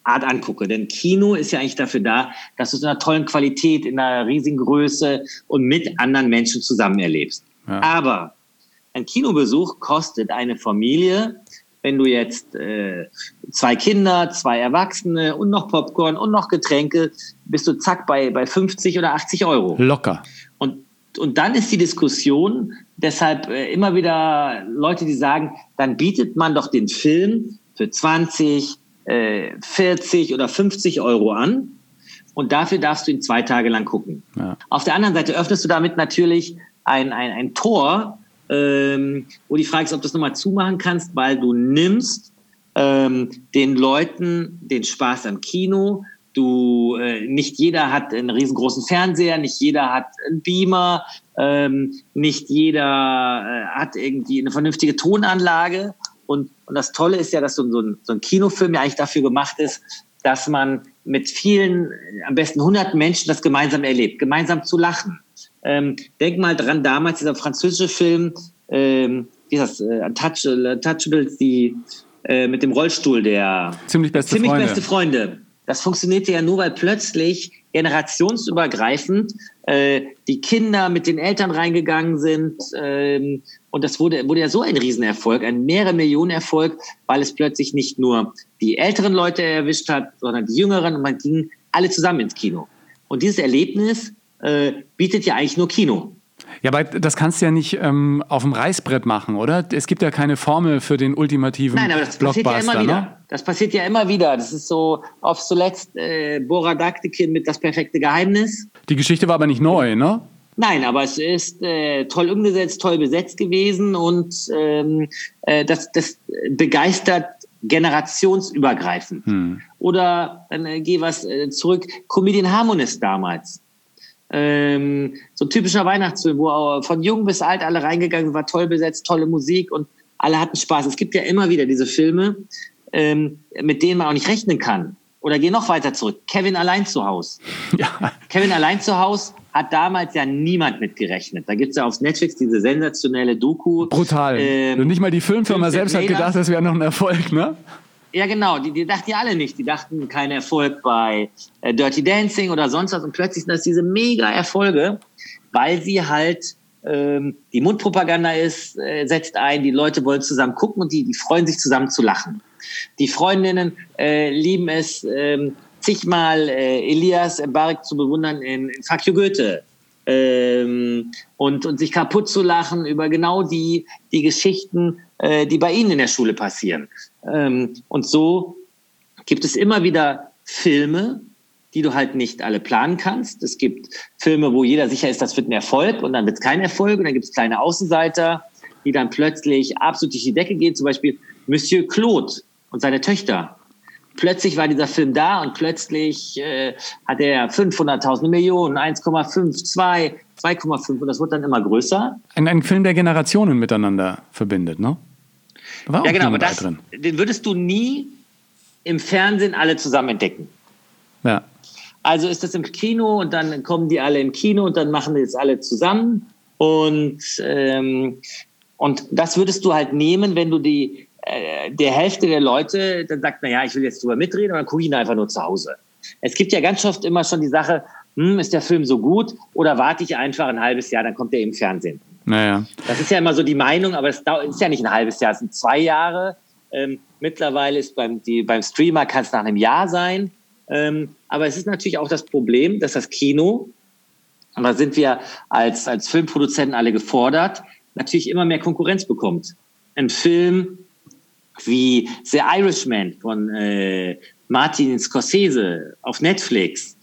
Art angucke. Denn Kino ist ja eigentlich dafür da, dass du es in einer tollen Qualität, in einer riesigen Größe und mit anderen Menschen zusammen erlebst. Ja. Aber ein Kinobesuch kostet eine Familie, wenn du jetzt 2 Kinder, 2 Erwachsene und noch Popcorn und noch Getränke, bist du zack bei 50 oder 80 Euro. Locker. Und dann ist die Diskussion, deshalb immer wieder Leute, die sagen, dann bietet man doch den Film für 20, 40 oder 50 Euro an und dafür darfst du ihn 2 Tage lang gucken. Ja. Auf der anderen Seite öffnest du damit natürlich ein Tor, wo die Frage ist, ob du es nochmal zumachen kannst, weil du nimmst den Leuten den Spaß am Kino. Nicht jeder hat einen riesengroßen Fernseher, nicht jeder hat einen Beamer, nicht jeder hat irgendwie eine vernünftige Tonanlage. Und das Tolle ist ja, dass so ein Kinofilm ja eigentlich dafür gemacht ist, dass man mit vielen, am besten 100 Menschen das gemeinsam erlebt, gemeinsam zu lachen. Denk mal dran, damals dieser französische Film, wie ist das, Untouchables, die mit dem Rollstuhl, der Ziemlich beste Freunde. Das funktionierte ja nur, weil plötzlich generationsübergreifend die Kinder mit den Eltern reingegangen sind. Und das wurde ja so ein Riesenerfolg, ein mehrere Millionen Erfolg, weil es plötzlich nicht nur die älteren Leute erwischt hat, sondern die jüngeren. Und man ging alle zusammen ins Kino. Und dieses Erlebnis bietet ja eigentlich nur Kino. Ja, aber das kannst du ja nicht auf dem Reißbrett machen, oder? Es gibt ja keine Formel für den ultimativen Blockbuster. Nein, aber das passiert ja immer wieder. Ne? Das passiert ja immer wieder. Das ist so, auf zuletzt Bora Daktikin mit Das perfekte Geheimnis. Die Geschichte war aber nicht neu, ne? Nein, aber es ist toll umgesetzt, toll besetzt gewesen und das begeistert generationsübergreifend. Oder dann geh was zurück, Comedian Harmonist damals. So ein typischer Weihnachtsfilm, wo von jung bis alt alle reingegangen sind, war toll besetzt, tolle Musik und alle hatten Spaß. Es gibt ja immer wieder diese Filme, mit denen man auch nicht rechnen kann. Oder geh noch weiter zurück, Kevin allein zu Haus. Ja. Kevin allein zu Haus hat damals ja niemand mitgerechnet. Da gibt's ja auf Netflix diese sensationelle Doku. Brutal. Und nicht mal die Filmfirma selbst hat gedacht, das wäre noch ein Erfolg, ne? Ja, genau. Die dachten ja alle nicht. Die dachten, kein Erfolg bei Dirty Dancing oder sonst was. Und plötzlich sind das diese Mega-Erfolge, weil sie halt die Mundpropaganda setzt ein, die Leute wollen zusammen gucken und die freuen sich zusammen zu lachen. Die Freundinnen lieben es, zigmal Elias Mbarek zu bewundern in Fuck you Goethe. Und sich kaputt zu lachen über genau die Geschichten, die bei ihnen in der Schule passieren. Und so gibt es immer wieder Filme, die du halt nicht alle planen kannst. Es gibt Filme, wo jeder sicher ist, das wird ein Erfolg und dann wird es kein Erfolg und dann gibt es kleine Außenseiter, die dann plötzlich absolut durch die Decke gehen. Zum Beispiel Monsieur Claude und seine Töchter. Plötzlich war dieser Film da und plötzlich hat er 500.000 Millionen, 1,5, 2, 2,5 und das wird dann immer größer. Ein Film, der Generationen miteinander verbindet, ne? Ja, genau, aber den würdest du nie im Fernsehen alle zusammen entdecken. Ja. Also ist das im Kino und dann kommen die alle im Kino und dann machen die das alle zusammen und das würdest du halt nehmen, wenn du der Hälfte der Leute dann sagt, naja, ich will jetzt drüber mitreden und dann gucke ich ihn einfach nur zu Hause. Es gibt ja ganz oft immer schon die Sache, ist der Film so gut oder warte ich einfach ein halbes Jahr, dann kommt der im Fernsehen. Naja. Das ist ja immer so die Meinung, aber es ist ja nicht ein halbes Jahr, es sind 2 Jahre. Mittlerweile ist beim Streamer kann es nach einem Jahr sein. Aber es ist natürlich auch das Problem, dass das Kino, und da sind wir als Filmproduzenten alle gefordert, natürlich immer mehr Konkurrenz bekommt. Ein Film wie The Irishman von Martin Scorsese auf Netflix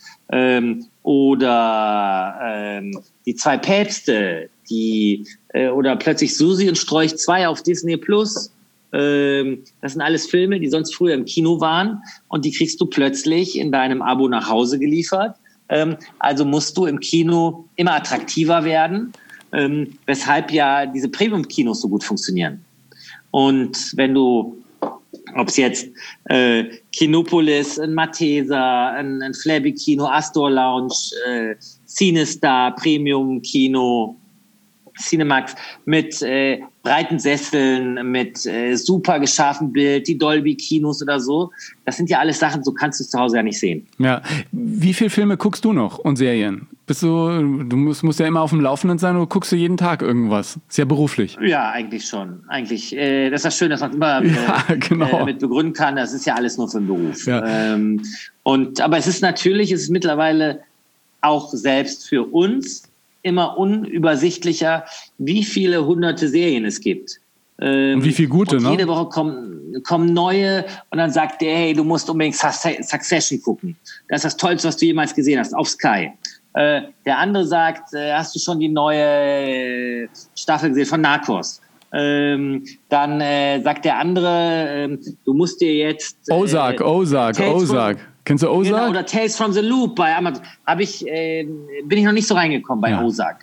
oder Die 2 Päpste, oder plötzlich Susi und Strolch 2 auf Disney Plus. Das sind alles Filme, die sonst früher im Kino waren und die kriegst du plötzlich in deinem Abo nach Hause geliefert. Also musst du im Kino immer attraktiver werden, weshalb ja diese Premium-Kinos so gut funktionieren. Und wenn du, ob es jetzt Kinopolis, ein Malteser, ein Flabby-Kino, Astor Lounge, CineStar, Premium-Kino, Cinemax mit breiten Sesseln, mit super geschärftem Bild, die Dolby-Kinos oder so. Das sind ja alles Sachen, so kannst du es zu Hause ja nicht sehen. Ja. Wie viele Filme guckst du noch und Serien? Du musst ja immer auf dem Laufenden sein oder guckst du jeden Tag irgendwas? Ist ja beruflich. Ja, eigentlich schon. Eigentlich, das ist ja schön, dass man immer genau. damit begründen kann. Das ist ja alles nur für den Beruf. Ja. Aber es ist mittlerweile auch selbst für uns immer unübersichtlicher, wie viele hunderte Serien es gibt. Und wie viele gute, ne? Jede Woche kommen neue und dann sagt der, hey, du musst unbedingt Succession gucken. Das ist das Tollste, was du jemals gesehen hast, auf Sky. Der andere sagt, hast du schon die neue Staffel gesehen von Narcos? Dann sagt der andere, du musst dir jetzt... Ozark. Kennst du Ozark? Genau, oder Tales from the Loop bei Amazon. Bin ich noch nicht so reingekommen bei Ozark.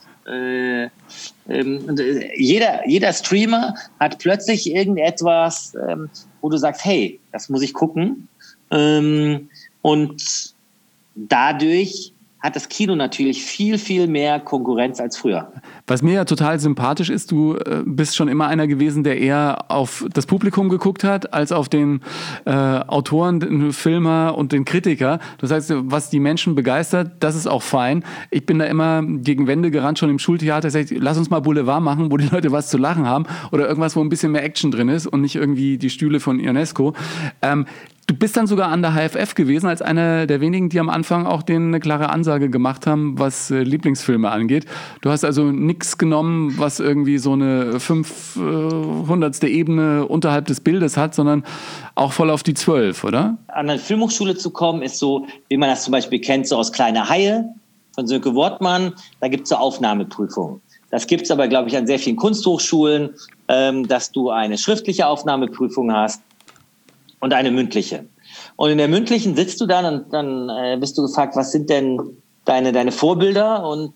Jeder Streamer hat plötzlich irgendetwas, wo du sagst, hey, das muss ich gucken. Und dadurch hat das Kino natürlich viel, viel mehr Konkurrenz als früher. Was mir ja total sympathisch ist, du bist schon immer einer gewesen, der eher auf das Publikum geguckt hat, als auf den Autoren, den Filmer und den Kritiker. Das heißt, was die Menschen begeistert, das ist auch fein. Ich bin da immer gegen Wände gerannt, schon im Schultheater, sag ich, lass uns mal Boulevard machen, wo die Leute was zu lachen haben oder irgendwas, wo ein bisschen mehr Action drin ist und nicht irgendwie die Stühle von Ionesco. Du bist dann sogar an der HFF gewesen, als einer der wenigen, die am Anfang auch denen eine klare Ansage gemacht haben, was Lieblingsfilme angeht. Du hast also nichts genommen, was irgendwie so eine 500. Ebene unterhalb des Bildes hat, sondern auch voll auf die 12, oder? An eine Filmhochschule zu kommen, ist so, wie man das zum Beispiel kennt, so aus Kleine Haie von Sönke Wortmann. Da gibt es so Aufnahmeprüfungen. Das gibt es aber, glaube ich, an sehr vielen Kunsthochschulen, dass du eine schriftliche Aufnahmeprüfung hast und eine mündliche. Und in der mündlichen sitzt du dann und dann bist du gefragt, was sind denn deine Vorbilder? Und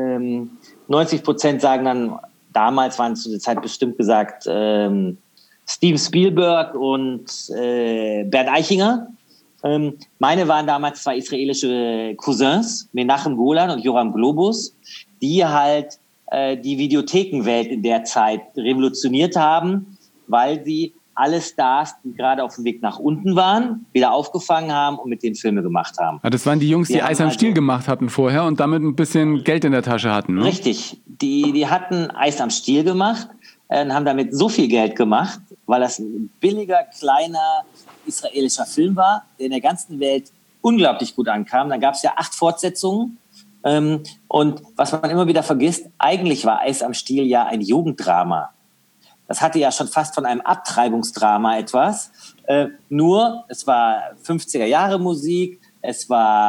90% sagen dann, damals waren es zu der Zeit bestimmt gesagt, Steven Spielberg und Bernd Eichinger. Meine waren damals 2 israelische Cousins, Menachem Golan und Yoram Globus, die halt die Videothekenwelt in der Zeit revolutioniert haben, weil sie alle Stars, die gerade auf dem Weg nach unten waren, wieder aufgefangen haben und mit denen Filme gemacht haben. Ja, das waren die Jungs, die Eis am Stiel gemacht hatten vorher und damit ein bisschen Geld in der Tasche hatten, ne? Richtig. Die hatten Eis am Stiel gemacht und haben damit so viel Geld gemacht, weil das ein billiger, kleiner israelischer Film war, der in der ganzen Welt unglaublich gut ankam. Dann gab es ja 8 Fortsetzungen. Und was man immer wieder vergisst, eigentlich war Eis am Stiel ja ein Jugenddrama. Das hatte ja schon fast von einem Abtreibungsdrama etwas. Nur, es war 50er Jahre Musik, es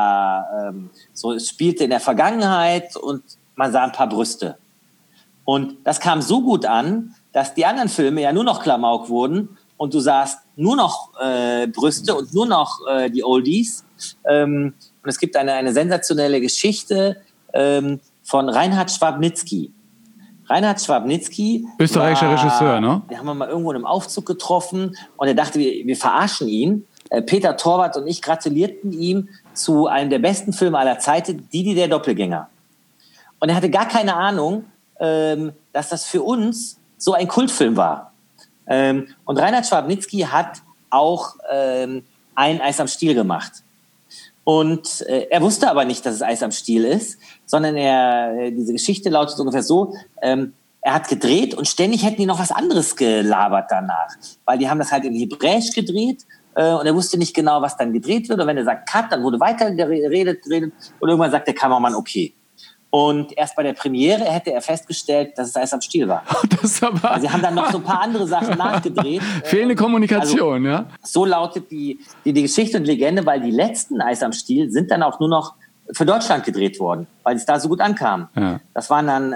spielte in der Vergangenheit und man sah ein paar Brüste. Und das kam so gut an, dass die anderen Filme ja nur noch Klamauk wurden und du sahst nur noch Brüste und nur noch die Oldies. Und es gibt eine sensationelle Geschichte von Reinhard Schwabnitzky. Reinhard Schwabnitzky, österreichischer Regisseur, ne? Den haben wir mal irgendwo in einem Aufzug getroffen und er dachte, wir verarschen ihn. Peter Torwart und ich gratulierten ihm zu einem der besten Filme aller Zeiten, Didi der Doppelgänger. Und er hatte gar keine Ahnung, dass das für uns so ein Kultfilm war. Und Reinhard Schwabnitzky hat auch ein Eis am Stiel gemacht. Und er wusste aber nicht, dass es Eis am Stiel ist, sondern diese Geschichte lautet ungefähr so, er hat gedreht und ständig hätten die noch was anderes gelabert danach. Weil die haben das halt in Hebräisch gedreht und er wusste nicht genau, was dann gedreht wird. Und wenn er sagt Cut, dann wurde weiter geredet und irgendwann sagt der Kameramann okay. Und erst bei der Premiere hätte er festgestellt, dass es Eis am Stiel war. Das aber also sie haben dann noch so ein paar andere Sachen nachgedreht. Fehlende Kommunikation, ja. So lautet die Geschichte und Legende, weil die letzten Eis am Stiel sind dann auch nur noch für Deutschland gedreht worden, weil es da so gut ankam. Ja. Das waren dann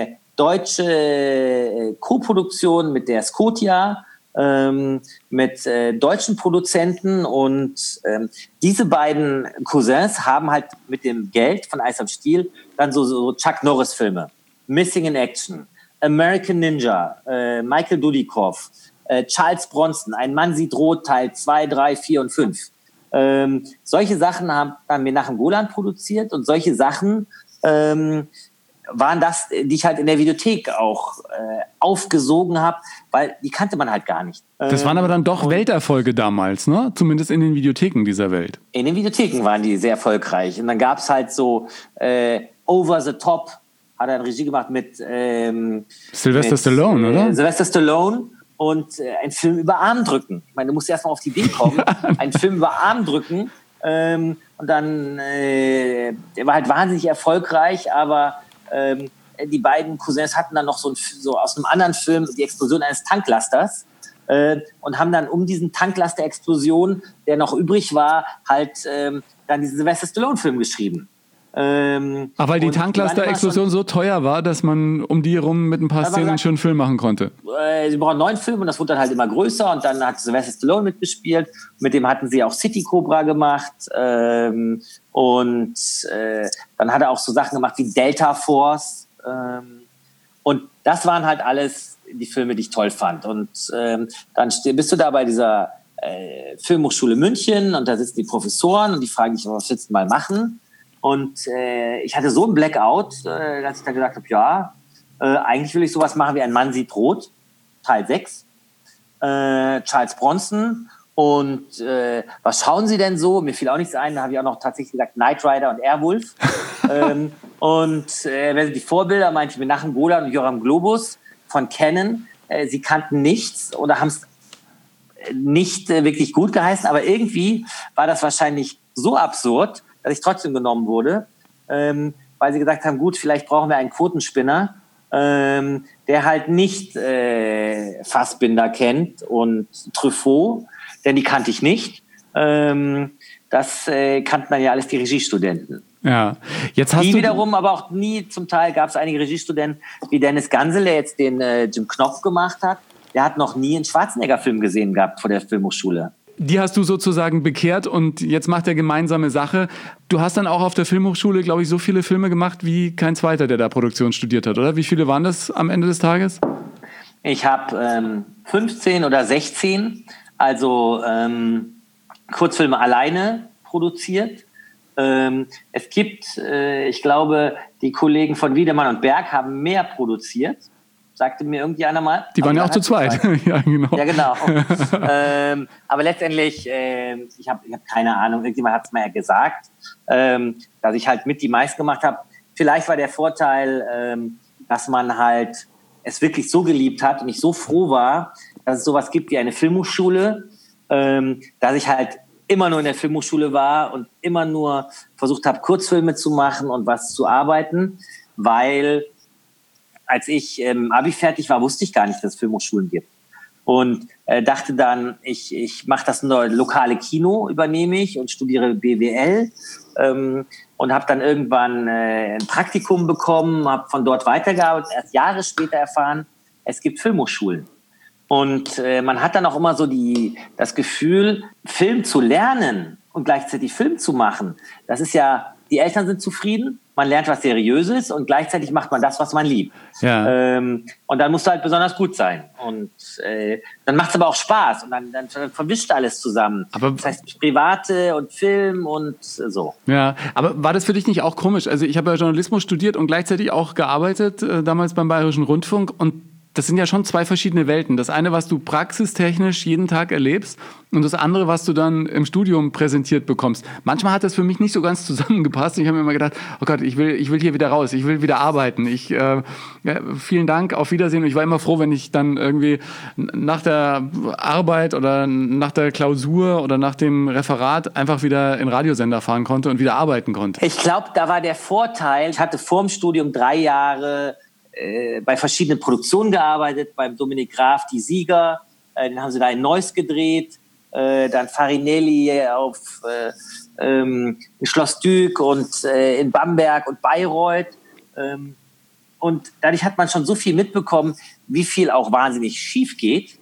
deutsche Co-Produktionen mit der Scotia, mit deutschen Produzenten und diese beiden Cousins haben halt mit dem Geld von Eis am Stiel dann so Chuck Norris Filme, Missing in Action, American Ninja, Michael Dudikoff, Charles Bronson, Ein Mann sieht rot, Teil 2, 3, 4 und 5. Solche Sachen haben dann Menachem Golan produziert und solche Sachen waren das, die ich halt in der Videothek auch aufgesogen habe, weil die kannte man halt gar nicht. Das waren aber dann doch Welterfolge damals, ne? Zumindest in den Videotheken dieser Welt. In den Videotheken waren die sehr erfolgreich. Und dann gab es halt so Over the Top, hat er eine Regie gemacht mit Sylvester Stallone, oder? Sylvester Stallone und ein Film über Armdrücken. Ich meine, du musst erst mal auf die Idee kommen. Ein Film über Armdrücken. Und dann, der war halt wahnsinnig erfolgreich, aber die beiden Cousins hatten dann noch so aus einem anderen Film die Explosion eines Tanklasters und haben dann um diesen Tanklaster-Explosion, der noch übrig war, halt dann diesen Sylvester Stallone-Film geschrieben. Aber weil die Tanklaster-Explosion so teuer war, dass man um die herum mit ein paar Szenen einen schönen Film machen konnte. Sie brauchen einen neuen Film und das wurde dann halt immer größer und dann hat Sylvester Stallone mitgespielt. Mit dem hatten sie auch City Cobra gemacht und dann hat er auch so Sachen gemacht wie Delta Force und das waren halt alles die Filme, die ich toll fand. Und dann bist du da bei dieser Filmhochschule München und da sitzen die Professoren und die fragen dich, was willst du mal machen? Und ich hatte so einen Blackout, dass ich dann gesagt habe, ja, eigentlich will ich sowas machen wie Ein Mann sieht rot, Teil 6, Charles Bronson. Und was schauen Sie denn so? Mir fiel auch nichts ein, da habe ich auch noch tatsächlich gesagt Knight Rider und Airwolf. Wer sind die Vorbilder? Meinte ich mir Menachem Golan und Joram Globus von Canon. Sie kannten nichts oder haben es nicht wirklich gut geheißen, aber irgendwie war das wahrscheinlich so absurd, dass ich trotzdem genommen wurde, weil sie gesagt haben, gut, vielleicht brauchen wir einen Quotenspinner, der halt nicht Fassbinder kennt und Truffaut, denn die kannte ich nicht. Das kannten dann ja alles die Regiestudenten. Ja. Jetzt hast die du wiederum aber auch nie, zum Teil gab es einige Regiestudenten, wie Dennis Gansel, der jetzt den Jim Knopf gemacht hat, der hat noch nie einen Schwarzenegger-Film gesehen gehabt vor der Filmhochschule. Die hast du sozusagen bekehrt und jetzt macht er gemeinsame Sache. Du hast dann auch auf der Filmhochschule, glaube ich, so viele Filme gemacht wie kein zweiter, der da Produktion studiert hat, oder? Wie viele waren das am Ende des Tages? Ich habe 15 oder 16, also Kurzfilme alleine produziert. Es gibt, ich glaube, die Kollegen von Wiedemann und Berg haben mehr produziert. Sagte mir irgendwie einer mal. Die waren ja auch zu zweit. Ja, genau. Ja, genau. Aber letztendlich, ich hab keine Ahnung, irgendjemand hat es mir ja gesagt, dass ich halt mit die meisten gemacht habe. Vielleicht war der Vorteil, dass man halt es wirklich so geliebt hat und ich so froh war, dass es sowas gibt wie eine Filmhochschule, dass ich halt immer nur in der Filmhochschule war und immer nur versucht habe, Kurzfilme zu machen und was zu arbeiten, weil als ich Abi fertig war, wusste ich gar nicht, dass es Filmhochschulen gibt. Und dachte dann, ich mache das lokale Kino, übernehme ich und studiere BWL und habe dann irgendwann ein Praktikum bekommen, habe von dort weitergearbeitet, erst Jahre später erfahren, es gibt Filmhochschulen. Und man hat dann auch immer so das Gefühl, Film zu lernen und gleichzeitig Film zu machen. Das ist ja, die Eltern sind zufrieden, man lernt was Seriöses und gleichzeitig macht man das, was man liebt. Ja. Und dann musst du halt besonders gut sein. Und dann macht es aber auch Spaß und dann verwischt alles zusammen. Aber das heißt Private und Film und so. Ja, aber war das für dich nicht auch komisch? Also ich habe ja Journalismus studiert und gleichzeitig auch gearbeitet, damals beim Bayerischen Rundfunk, und das sind ja schon zwei verschiedene Welten. Das eine, was du praxistechnisch jeden Tag erlebst, und das andere, was du dann im Studium präsentiert bekommst. Manchmal hat das für mich nicht so ganz zusammengepasst. Ich habe mir immer gedacht, oh Gott, ich will hier wieder raus, ich will wieder arbeiten. Vielen Dank, auf Wiedersehen. Und ich war immer froh, wenn ich dann irgendwie nach der Arbeit oder nach der Klausur oder nach dem Referat einfach wieder in Radiosender fahren konnte und wieder arbeiten konnte. Ich glaube, da war der Vorteil, ich hatte vor dem Studium 3 Jahre bei verschiedenen Produktionen gearbeitet, beim Dominik Graf, Die Sieger, den haben sie da in Neuss gedreht, dann Farinelli auf in Schloss Dück und in Bamberg und Bayreuth. Und dadurch hat man schon so viel mitbekommen, wie viel auch wahnsinnig schief geht,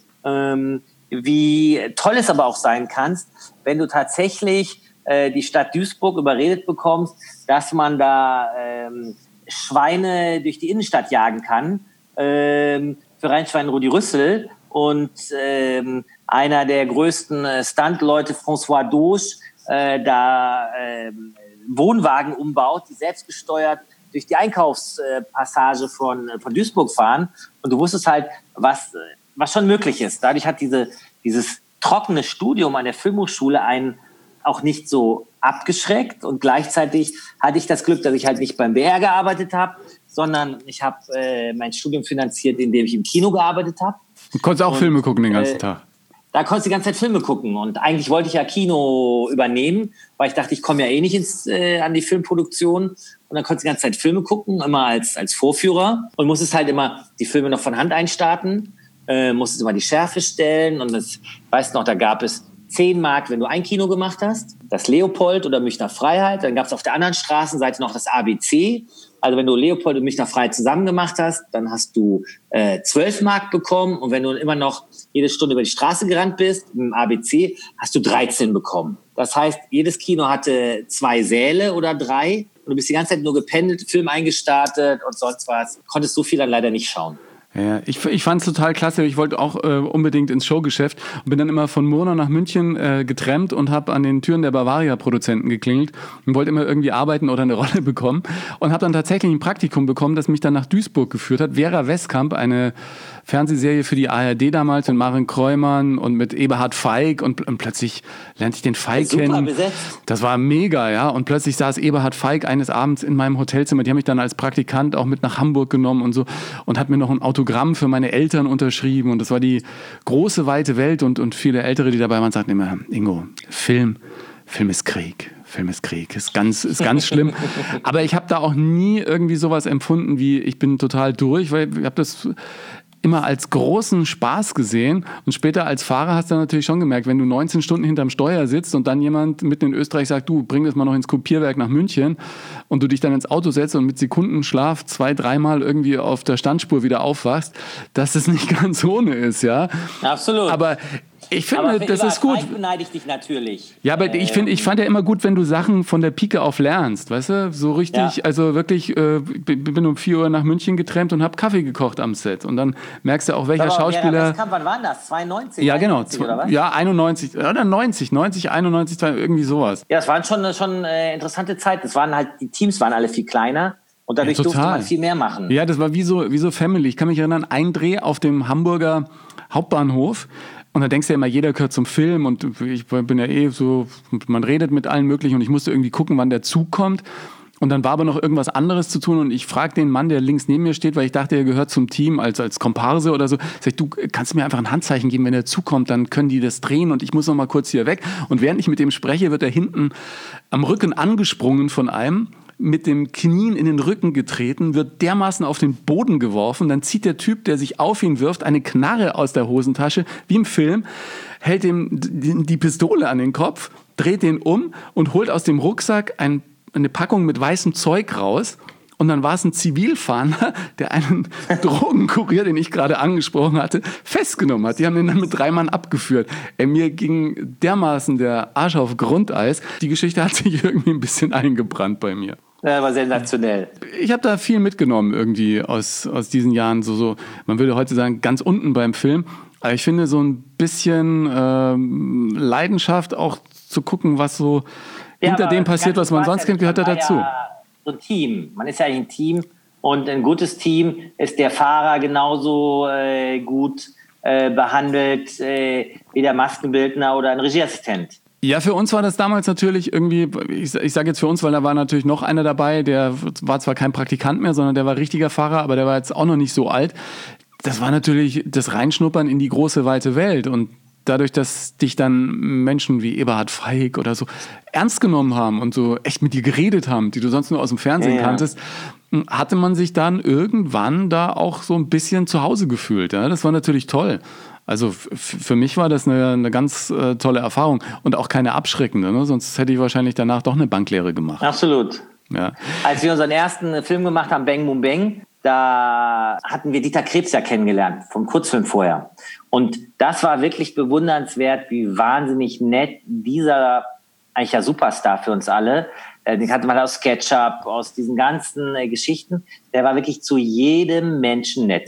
wie toll es aber auch sein kann, wenn du tatsächlich die Stadt Duisburg überredet bekommst, dass man da Schweine durch die Innenstadt jagen kann, für Rheinschwein Rudi Rüssel und einer der größten Stuntleute, François Doge, Wohnwagen umbaut, die selbstgesteuert durch die Einkaufspassage von Duisburg fahren und du wusstest halt, was schon möglich ist. Dadurch hat dieses trockene Studium an der Filmhochschule einen auch nicht so abgeschreckt und gleichzeitig hatte ich das Glück, dass ich halt nicht beim BR gearbeitet habe, sondern ich habe mein Studium finanziert, indem ich im Kino gearbeitet habe. Du konntest auch Filme gucken den ganzen Tag. Da konntest du die ganze Zeit Filme gucken und eigentlich wollte ich ja Kino übernehmen, weil ich dachte, ich komme ja eh nicht an die Filmproduktion und dann konntest du die ganze Zeit Filme gucken, immer als Vorführer und musstest halt immer die Filme noch von Hand einstarten, musstest immer die Schärfe stellen und das, weißt du noch, da gab es 10 Mark, wenn du ein Kino gemacht hast, das Leopold oder Münchner Freiheit, dann gab es auf der anderen Straßenseite noch das ABC. Also wenn du Leopold und Münchner Freiheit zusammen gemacht hast, dann hast du 12 Mark bekommen und wenn du immer noch jede Stunde über die Straße gerannt bist, im ABC, hast du 13 bekommen. Das heißt, jedes Kino hatte 2 Säle oder 3 und du bist die ganze Zeit nur gependelt, Film eingestartet und sonst was. Konntest so viel dann leider nicht schauen. Ja, ich fand es total klasse. Ich wollte auch unbedingt ins Showgeschäft und bin dann immer von Murnau nach München getrennt und habe an den Türen der Bavaria-Produzenten geklingelt und wollte immer irgendwie arbeiten oder eine Rolle bekommen und habe dann tatsächlich ein Praktikum bekommen, das mich dann nach Duisburg geführt hat. Vera Westkamp, eine Fernsehserie für die ARD damals mit Maren Kreumann und mit Eberhard Feig und plötzlich lernte ich den Feig kennen. Besetzt. Das war mega, ja. Und plötzlich saß Eberhard Feig eines Abends in meinem Hotelzimmer. Die haben mich dann als Praktikant auch mit nach Hamburg genommen und so und hat mir noch ein Autogramm für meine Eltern unterschrieben und das war die große, weite Welt und viele Ältere, die dabei waren, sagten immer, Ingo, Film ist Krieg. Film ist Krieg, ist ganz schlimm. Aber ich habe da auch nie irgendwie sowas empfunden wie, ich bin total durch, weil ich habe das immer als großen Spaß gesehen und später als Fahrer hast du natürlich schon gemerkt, wenn du 19 Stunden hinterm Steuer sitzt und dann jemand mitten in Österreich sagt, du, bring das mal noch ins Kopierwerk nach München und du dich dann ins Auto setzt und mit Sekundenschlaf 2-3 Mal irgendwie auf der Standspur wieder aufwachst, dass es nicht ganz ohne ist, ja. Absolut. Aber ich finde, das ist gut. Beneide ich dich natürlich. Ja, aber ich fand ja immer gut, wenn du Sachen von der Pike auf lernst, weißt du? So richtig, also wirklich, bin um 4 Uhr nach München getrennt und habe Kaffee gekocht am Set. Und dann merkst du auch, welcher Schauspieler... Wann war das? 92? Ja, genau. 91, oder was? Ja, 91 oder 90, 91, irgendwie sowas. Ja, es waren schon interessante Zeiten. Es waren halt, die Teams waren alle viel kleiner. Und dadurch durfte man viel mehr machen. Ja, das war wie so Family. Ich kann mich erinnern, ein Dreh auf dem Hamburger Hauptbahnhof. Und da denkst du ja immer, jeder gehört zum Film und ich bin ja eh so, man redet mit allen möglichen und ich musste irgendwie gucken, wann der Zug kommt. Und dann war aber noch irgendwas anderes zu tun und ich frage den Mann, der links neben mir steht, weil ich dachte, er gehört zum Team als Komparse oder so. Sag ich, du kannst mir einfach ein Handzeichen geben, wenn er zukommt, dann können die das drehen und ich muss noch mal kurz hier weg. Und während ich mit dem spreche, wird er hinten am Rücken angesprungen von einem, mit dem Knien in den Rücken getreten, wird dermaßen auf den Boden geworfen, dann zieht der Typ, der sich auf ihn wirft, eine Knarre aus der Hosentasche, wie im Film, hält ihm die Pistole an den Kopf, dreht den um und holt aus dem Rucksack eine Packung mit weißem Zeug raus. Und dann war es ein Zivilfahnder, der einen Drogenkurier, den ich gerade angesprochen hatte, festgenommen hat. Die haben den dann mit 3 Mann abgeführt. Mir ging dermaßen der Arsch auf Grundeis. Die Geschichte hat sich irgendwie ein bisschen eingebrannt bei mir. Ja, war sensationell. Ich habe da viel mitgenommen irgendwie aus diesen Jahren. So, man würde heute sagen, ganz unten beim Film. Aber ich finde so ein bisschen Leidenschaft auch zu gucken, was so hinter dem passiert, was man sonst kennt, gehört da dazu. So ein Team. Man ist ja ein Team und ein gutes Team ist der Fahrer genauso gut behandelt wie der Maskenbildner oder ein Regieassistent. Ja, für uns war das damals natürlich irgendwie, ich sage jetzt für uns, weil da war natürlich noch einer dabei, der war zwar kein Praktikant mehr, sondern der war richtiger Fahrer, aber der war jetzt auch noch nicht so alt. Das war natürlich das Reinschnuppern in die große, weite Welt und dadurch, dass dich dann Menschen wie Eberhard Feig oder so ernst genommen haben und so echt mit dir geredet haben, die du sonst nur aus dem Fernsehen kanntest, hatte man sich dann irgendwann da auch so ein bisschen zu Hause gefühlt. Ja? Das war natürlich toll. Also für mich war das eine ganz tolle Erfahrung und auch keine abschreckende. Ne? Sonst hätte ich wahrscheinlich danach doch eine Banklehre gemacht. Absolut. Ja. Als wir unseren ersten Film gemacht haben, Bang Boom Bang, da hatten wir Dieter Krebs ja kennengelernt, vom Kurzfilm vorher. Und das war wirklich bewundernswert, wie wahnsinnig nett dieser, eigentlich ja Superstar für uns alle, den kannte man aus SketchUp, aus diesen ganzen Geschichten, der war wirklich zu jedem Menschen nett.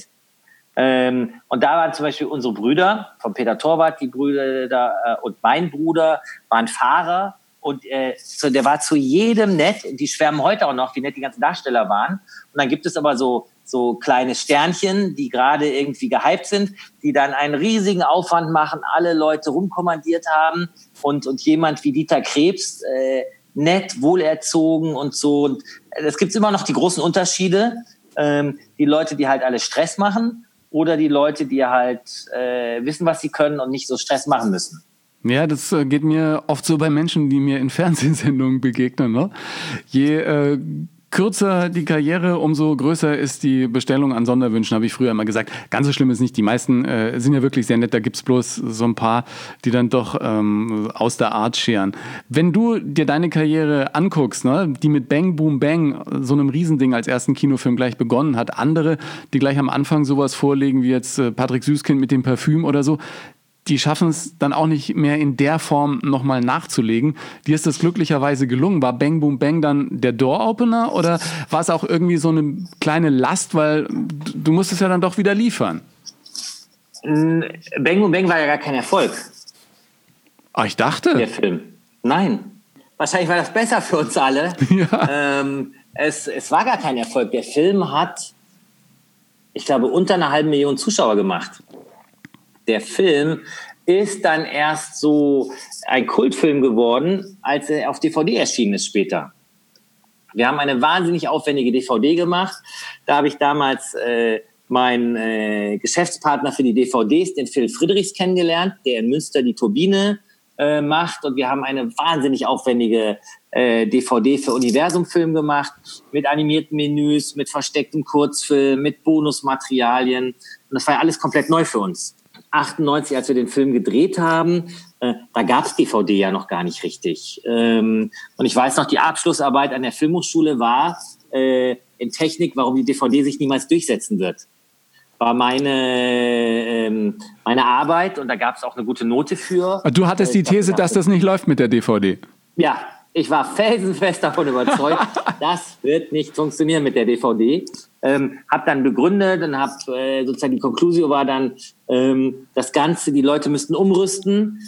Und da waren zum Beispiel unsere Brüder, von Peter Torwart, die Brüder da, und mein Bruder waren Fahrer Und der war zu jedem nett. Die schwärmen heute auch noch, wie nett die ganzen Darsteller waren. Und dann gibt es aber so kleine Sternchen, die gerade irgendwie gehypt sind, die dann einen riesigen Aufwand machen, alle Leute rumkommandiert haben. Und jemand wie Dieter Krebs, nett, wohlerzogen und so. Und es gibt immer noch die großen Unterschiede. Die Leute, die halt alle Stress machen, oder die Leute, die halt wissen, was sie können und nicht so Stress machen müssen. Ja, das geht mir oft so bei Menschen, die mir in Fernsehsendungen begegnen. Ne? Je kürzer die Karriere, umso größer ist die Bestellung an Sonderwünschen, habe ich früher immer gesagt. Ganz so schlimm ist nicht. Die meisten sind ja wirklich sehr nett. Da gibt's bloß so ein paar, die dann doch aus der Art scheren. Wenn du dir deine Karriere anguckst, ne, die mit Bang Boom Bang, so einem Riesending als ersten Kinofilm gleich begonnen hat, andere, die gleich am Anfang sowas vorlegen wie jetzt Patrick Süßkind mit dem Parfüm oder so, die schaffen es dann auch nicht mehr in der Form nochmal nachzulegen. Dir ist das glücklicherweise gelungen. War Bang Boom Bang dann der Door-Opener oder war es auch irgendwie so eine kleine Last, weil du musstest ja dann doch wieder liefern? Bang Boom Bang war ja gar kein Erfolg. Ah, ich dachte. Der Film. Nein. Wahrscheinlich war das besser für uns alle. Ja. Es war gar kein Erfolg. Der Film hat, ich glaube, unter 500.000 Zuschauer gemacht. Der Film ist dann erst so ein Kultfilm geworden, als er auf DVD erschienen ist später. Wir haben eine wahnsinnig aufwendige DVD gemacht. Da habe ich damals meinen Geschäftspartner für die DVDs, den Phil Friedrichs, kennengelernt, der in Münster die Turbine macht. Und wir haben eine wahnsinnig aufwendige DVD für Universum-Film gemacht, mit animierten Menüs, mit verstecktem Kurzfilm, mit Bonusmaterialien. Und das war ja alles komplett neu für uns. 98, als wir den Film gedreht haben, da gab's DVD ja noch gar nicht richtig. Und ich weiß noch, die Abschlussarbeit an der Filmhochschule war in Technik, warum die DVD sich niemals durchsetzen wird. War meine Arbeit, und da gab's auch eine gute Note für. Du hattest die These, dass das nicht läuft mit der DVD. Ja, ich war felsenfest davon überzeugt, das wird nicht funktionieren mit der DVD. Hab dann begründet und sozusagen die Conclusio war dann, das Ganze, die Leute müssten umrüsten.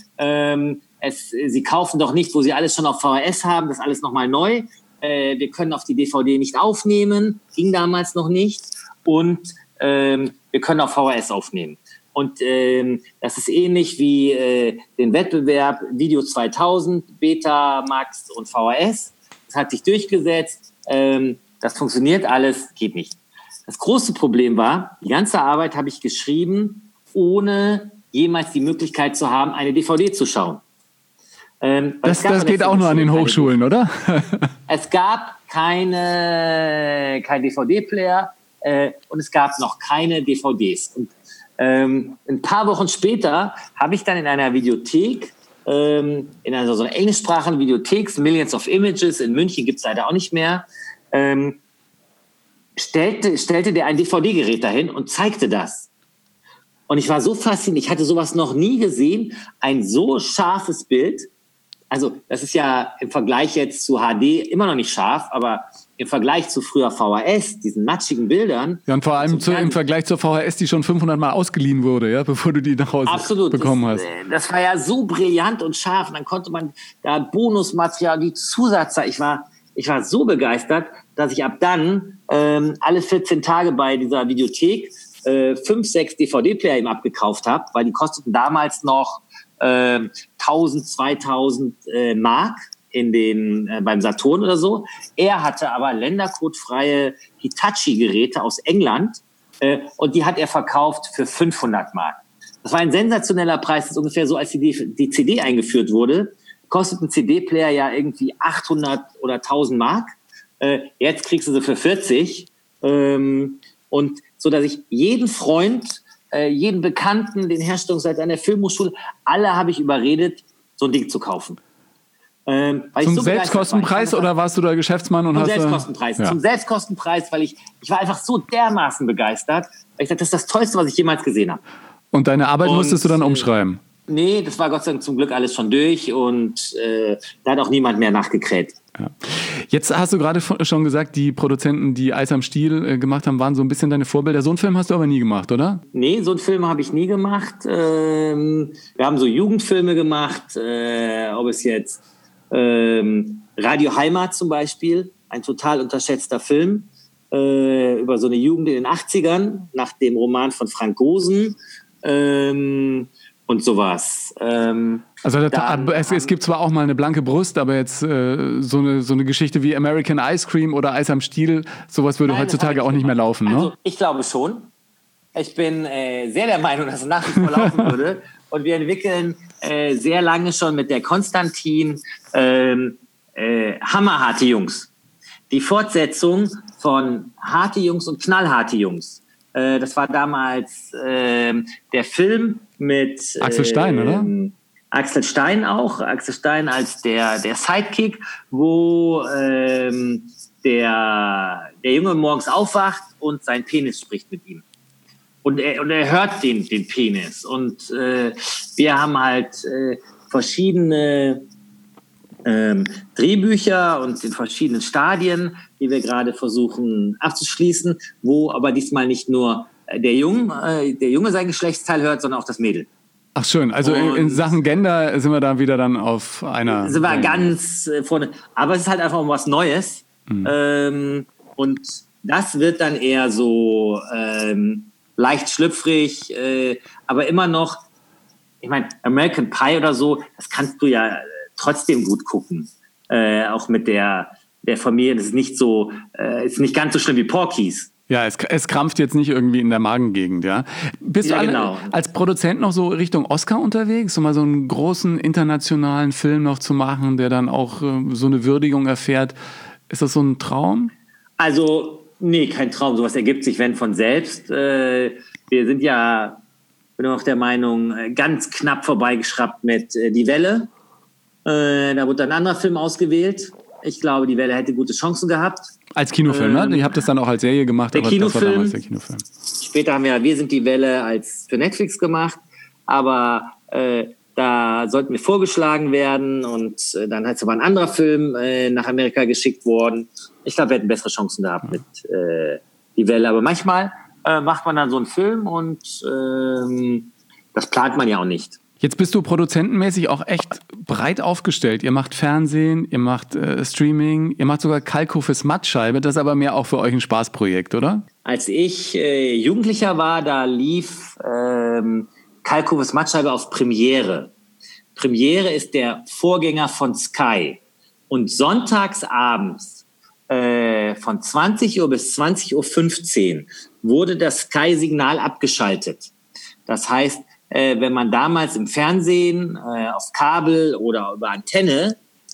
Sie kaufen doch nicht, wo sie alles schon auf VHS haben, das ist alles nochmal neu. Wir können auf die DVD nicht aufnehmen, ging damals noch nicht. Und wir können auf VHS aufnehmen. Und das ist ähnlich wie den Wettbewerb Video 2000, Beta, Max und VHS. Das hat sich durchgesetzt. Das funktioniert alles, geht nicht. Das große Problem war, die ganze Arbeit habe ich geschrieben, ohne jemals die Möglichkeit zu haben, eine DVD zu schauen. Das geht auch nur an den Hochschulen, oder? Es gab kein DVD-Player und es gab noch keine DVDs. Und ein paar Wochen später habe ich dann in einer Videothek, in einer so einer englischsprachigen Videothek, Millions of Images, in München gibt es leider auch nicht mehr, stellte der ein DVD-Gerät dahin und zeigte das. Und ich war so fasziniert, ich hatte sowas noch nie gesehen, ein so scharfes Bild. Also das ist ja im Vergleich jetzt zu HD immer noch nicht scharf, aber im Vergleich zu früher VHS, diesen matschigen Bildern. Ja, und vor allem im Vergleich zur VHS, die schon 500 Mal ausgeliehen wurde, ja, bevor du die nach Hause bekommen hast. Das war ja so brillant und scharf. Und dann konnte man da Bonusmaterial, die Zusatzer. Ich war so begeistert, dass ich ab dann alle 14 Tage bei dieser Videothek 5, 6 DVD-Player ihm abgekauft habe, weil die kosteten damals noch 1000, 2000 Mark beim Saturn oder so. Er hatte aber ländercodefreie Hitachi-Geräte aus England und die hat er verkauft für 500 Mark. Das war ein sensationeller Preis. Das ist ungefähr so, als die CD eingeführt wurde, kostet ein CD-Player ja irgendwie 800 oder 1000 Mark. Jetzt kriegst du sie für 40. Und so, dass ich jeden Freund, jeden Bekannten, den Herstellungsleiter an der Filmhochschule, alle habe ich überredet, so ein Ding zu kaufen. Zum Selbstkostenpreis oder warst du da Geschäftsmann? Und Selbstkostenpreis. Ja. Zum Selbstkostenpreis, weil ich war einfach so dermaßen begeistert, weil ich dachte, das ist das Tollste, was ich jemals gesehen habe. Und deine Arbeit musstest du dann umschreiben? Nee, das war Gott sei Dank zum Glück alles schon durch und da hat auch niemand mehr nachgekräht. Ja. Jetzt hast du gerade schon gesagt, die Produzenten, die Eis am Stiel gemacht haben, waren so ein bisschen deine Vorbilder. So einen Film hast du aber nie gemacht, oder? Nee, so einen Film habe ich nie gemacht. Wir haben so Jugendfilme gemacht, ob es jetzt Radio Heimat zum Beispiel, ein total unterschätzter Film über so eine Jugend in den 80ern, nach dem Roman von Frank Gosen und sowas. Es gibt zwar auch mal eine blanke Brust, aber jetzt so eine Geschichte wie American Ice Cream oder Eis am Stiel, sowas würde heutzutage auch nicht mehr laufen, ne? Also, ich glaube schon. Ich bin sehr der Meinung, dass es nach wie vor laufen würde. Und wir entwickeln sehr lange schon mit der Konstantin hammerharte Jungs. Die Fortsetzung von Harte Jungs und Knallharte Jungs. Das war damals der Film mit Axel Stein, oder? Axel Stein auch. Axel Stein als der Sidekick, wo der Junge morgens aufwacht und sein Penis spricht mit ihm. Und er hört den Penis. Und wir haben halt verschiedene Drehbücher und in verschiedenen Stadien, die wir gerade versuchen abzuschließen, wo aber diesmal nicht nur der Junge sein Geschlechtsteil hört, sondern auch das Mädel. Ach schön, also in Sachen Gender sind wir da wieder dann auf einer... Sind wir ganz vorne. Aber es ist halt einfach was Neues. Und das wird dann eher so leicht schlüpfrig, aber immer noch, ich meine, American Pie oder so, das kannst du ja trotzdem gut gucken. Auch mit der Familie, das ist nicht so, ist nicht ganz so schlimm wie Porky's. Ja, es krampft jetzt nicht irgendwie in der Magengegend, ja. Bist du als Produzent noch so Richtung Oscar unterwegs, um mal so einen großen internationalen Film noch zu machen, der dann auch so eine Würdigung erfährt? Ist das so ein Traum? Also, nee, kein Traum. Sowas ergibt sich, wenn von selbst. Wir sind ja, bin auch der Meinung, ganz knapp vorbeigeschraubt mit Die Welle. Da wurde ein anderer Film ausgewählt. Ich glaube, Die Welle hätte gute Chancen gehabt. Als Kinofilm, ne? Ihr habt das dann auch als Serie gemacht, aber das war damals der Kinofilm. Später haben wir sind die Welle für Netflix gemacht, aber da sollten wir vorgeschlagen werden und dann ist aber ein anderer Film nach Amerika geschickt worden. Ich glaube, wir hätten bessere Chancen gehabt mit Die Welle, aber manchmal macht man dann so einen Film und das plant man ja auch nicht. Jetzt bist du produzentenmäßig auch echt breit aufgestellt. Ihr macht Fernsehen, ihr macht Streaming, ihr macht sogar Kalkhofes Mattscheibe. Das ist aber mehr auch für euch ein Spaßprojekt, oder? Als ich Jugendlicher war, da lief Kalkhofes Mattscheibe auf Premiere. Premiere ist der Vorgänger von Sky. Und sonntags abends von 20 Uhr bis 20:15 Uhr wurde das Sky-Signal abgeschaltet. Das heißt, wenn man damals im Fernsehen, auf Kabel oder über Antenne,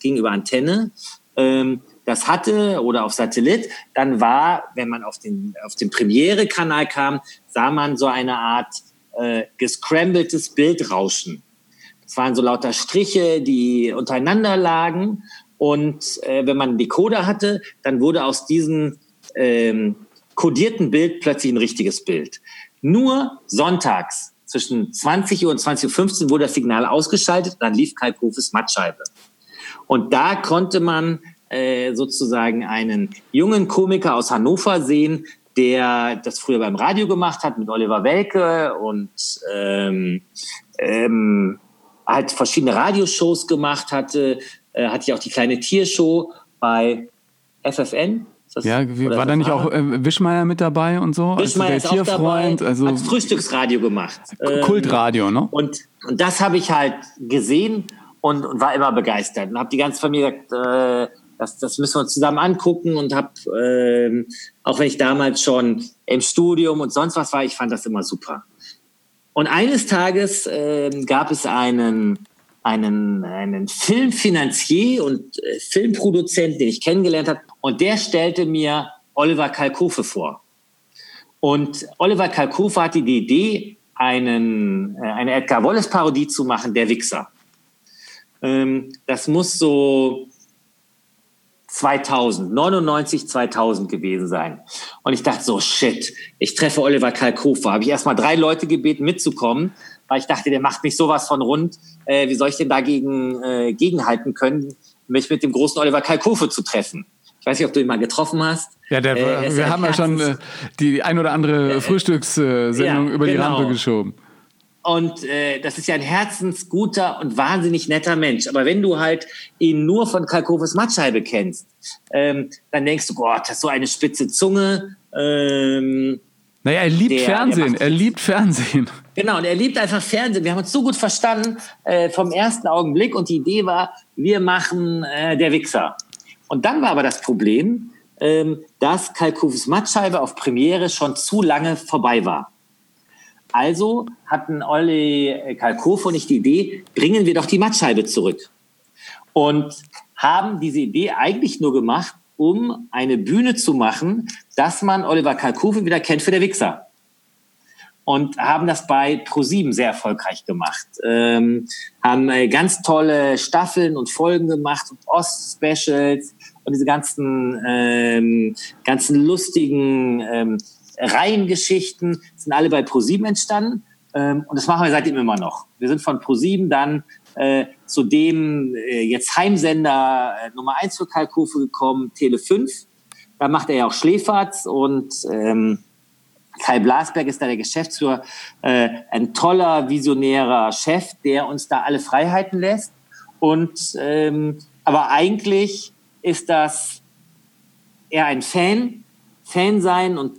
das hatte oder auf Satellit, dann war, wenn man auf den Premiere-Kanal kam, sah man so eine Art gescrambeltes Bildrauschen. Das waren so lauter Striche, die untereinander lagen und wenn man einen Decoder hatte, dann wurde aus diesem kodierten Bild plötzlich ein richtiges Bild. Nur sonntags zwischen 20 Uhr und 20:15 Uhr wurde das Signal ausgeschaltet, dann lief Kalkhofes Mattscheibe. Und da konnte man sozusagen einen jungen Komiker aus Hannover sehen, der das früher beim Radio gemacht hat mit Oliver Welke und halt verschiedene Radioshows gemacht hatte. Hatte ja auch die kleine Tiershow bei FFN. Ja, war da nicht auch Wischmeier mit dabei und so? Wischmeier als ist auch dabei, also hat Frühstücksradio gemacht. Kultradio, ne? Und das habe ich halt gesehen und war immer begeistert. Und habe die ganze Familie gesagt, das müssen wir uns zusammen angucken und habe, auch wenn ich damals schon im Studium und sonst was war, ich fand das immer super. Und eines Tages gab es einen Filmfinanzier und Filmproduzent, den ich kennengelernt habe, und der stellte mir Oliver Kalkofe vor. Und Oliver Kalkofe hatte die Idee, eine Edgar Wallace-Parodie zu machen, Der Wichser. Das muss so 99, 2000 gewesen sein. Und ich dachte so, shit, ich treffe Oliver Kalkofe. Habe ich erstmal 3 Leute gebeten, mitzukommen, weil ich dachte, der macht mich sowas von rund. Wie soll ich denn dagegen gegenhalten können, mich mit dem großen Oliver Kalkofe zu treffen? Ich weiß nicht, ob du ihn mal getroffen hast. Ja, wir haben ja schon die ein oder andere Frühstückssendung über die Rampe geschoben. Und das ist ja ein herzensguter und wahnsinnig netter Mensch. Aber wenn du halt ihn nur von Kalkofes Mattscheibe kennst, dann denkst du, Gott, das ist so eine spitze Zunge. Naja, er liebt Fernsehen. Er liebt Fernsehen. Genau, und er liebt einfach Fernsehen. Wir haben uns so gut verstanden vom ersten Augenblick. Und die Idee war, wir machen Der Wichser. Und dann war aber das Problem, dass Kalkofes Mattscheibe auf Premiere schon zu lange vorbei war. Also hatten Olli Kalkofe und ich die Idee, bringen wir doch die Mattscheibe zurück. Und haben diese Idee eigentlich nur gemacht, um eine Bühne zu machen, dass man Oliver Kalkofe wieder kennt für Der Wichser. Und haben das bei ProSieben sehr erfolgreich gemacht. Haben ganz tolle Staffeln und Folgen gemacht und Ost-Specials und diese ganzen lustigen Reihengeschichten sind alle bei ProSieben entstanden. Und das machen wir seitdem immer noch. Wir sind von ProSieben dann zu dem jetzt Heimsender Nummer 1 für Kalkofe gekommen, Tele 5. Da macht er ja auch Schläferz und Kai Blasberg ist da der Geschäftsführer. Ein toller, visionärer Chef, der uns da alle Freiheiten lässt. Und aber eigentlich ist das eher ein Fan sein und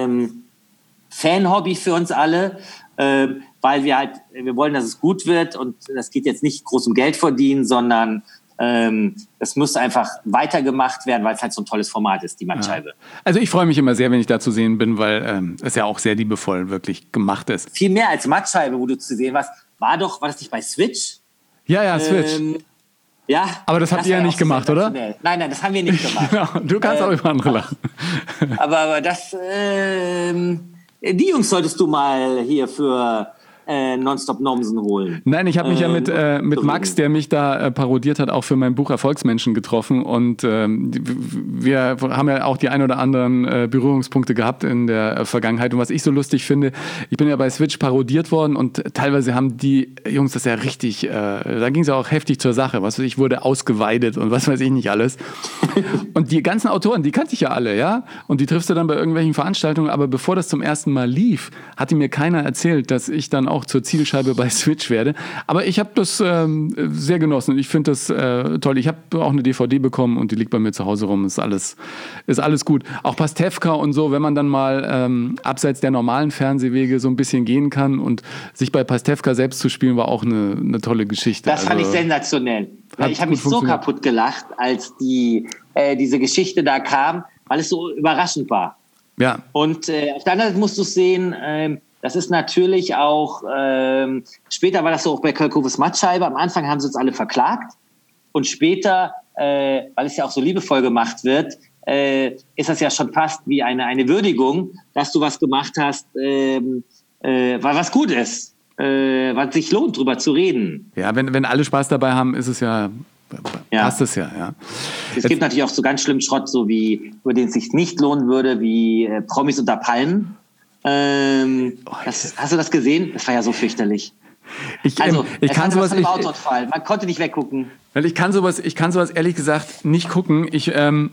Fan-Hobby für uns alle, weil wir wollen, dass es gut wird und das geht jetzt nicht groß um Geld verdienen, sondern das muss einfach weitergemacht werden, weil es halt so ein tolles Format ist, die Mattscheibe. Ja. Also ich freue mich immer sehr, wenn ich da zu sehen bin, weil es ja auch sehr liebevoll wirklich gemacht ist. Viel mehr als Mattscheibe, wo du zu sehen warst, war das nicht bei Switch? Ja, Switch. Ja, aber das habt ihr ja nicht gemacht, oder? Nein, das haben wir nicht gemacht. Genau, du kannst auch über andere lachen. Aber das, die Jungs solltest du mal hier für Nonstop Nomsen holen. Nein, ich habe mich ja mit Max, der mich da parodiert hat, auch für mein Buch Erfolgsmenschen getroffen und wir haben ja auch die ein oder anderen Berührungspunkte gehabt in der Vergangenheit und was ich so lustig finde, ich bin ja bei Switch parodiert worden und teilweise haben die Jungs das ja richtig, da ging es ja auch heftig zur Sache, was weiß ich, wurde ausgeweidet und was weiß ich nicht alles und die ganzen Autoren, die kannte ich ja alle, ja, und die triffst du dann bei irgendwelchen Veranstaltungen, aber bevor das zum ersten Mal lief, hatte mir keiner erzählt, dass ich dann auch zur Zielscheibe bei Switch werde. Aber ich habe das sehr genossen. Ich finde das toll. Ich habe auch eine DVD bekommen und die liegt bei mir zu Hause rum. Ist alles gut. Auch Pastewka und so, wenn man dann mal abseits der normalen Fernsehwege so ein bisschen gehen kann und sich bei Pastewka selbst zu spielen, war auch eine tolle Geschichte. Das fand ich sensationell. Ich habe mich so kaputt gelacht, als diese Geschichte da kam, weil es so überraschend war. Ja. Und auf der anderen Seite musst du es sehen, das ist natürlich auch, später war das so auch bei Kalkofes Mattscheibe, am Anfang haben sie uns alle verklagt und später, weil es ja auch so liebevoll gemacht wird, ist das ja schon fast wie eine Würdigung, dass du was gemacht hast, was gut ist, was sich lohnt, drüber zu reden. Ja, wenn alle Spaß dabei haben, ist es ja... Passt es ja. Es gibt natürlich auch so ganz schlimmen Schrott, so wie, über den es sich nicht lohnen würde, wie Promis unter Palmen. Hast du das gesehen? Das war ja so fürchterlich. Ich kann sowas nicht. Man konnte nicht weggucken. Weil ich kann sowas ehrlich gesagt nicht gucken. Ich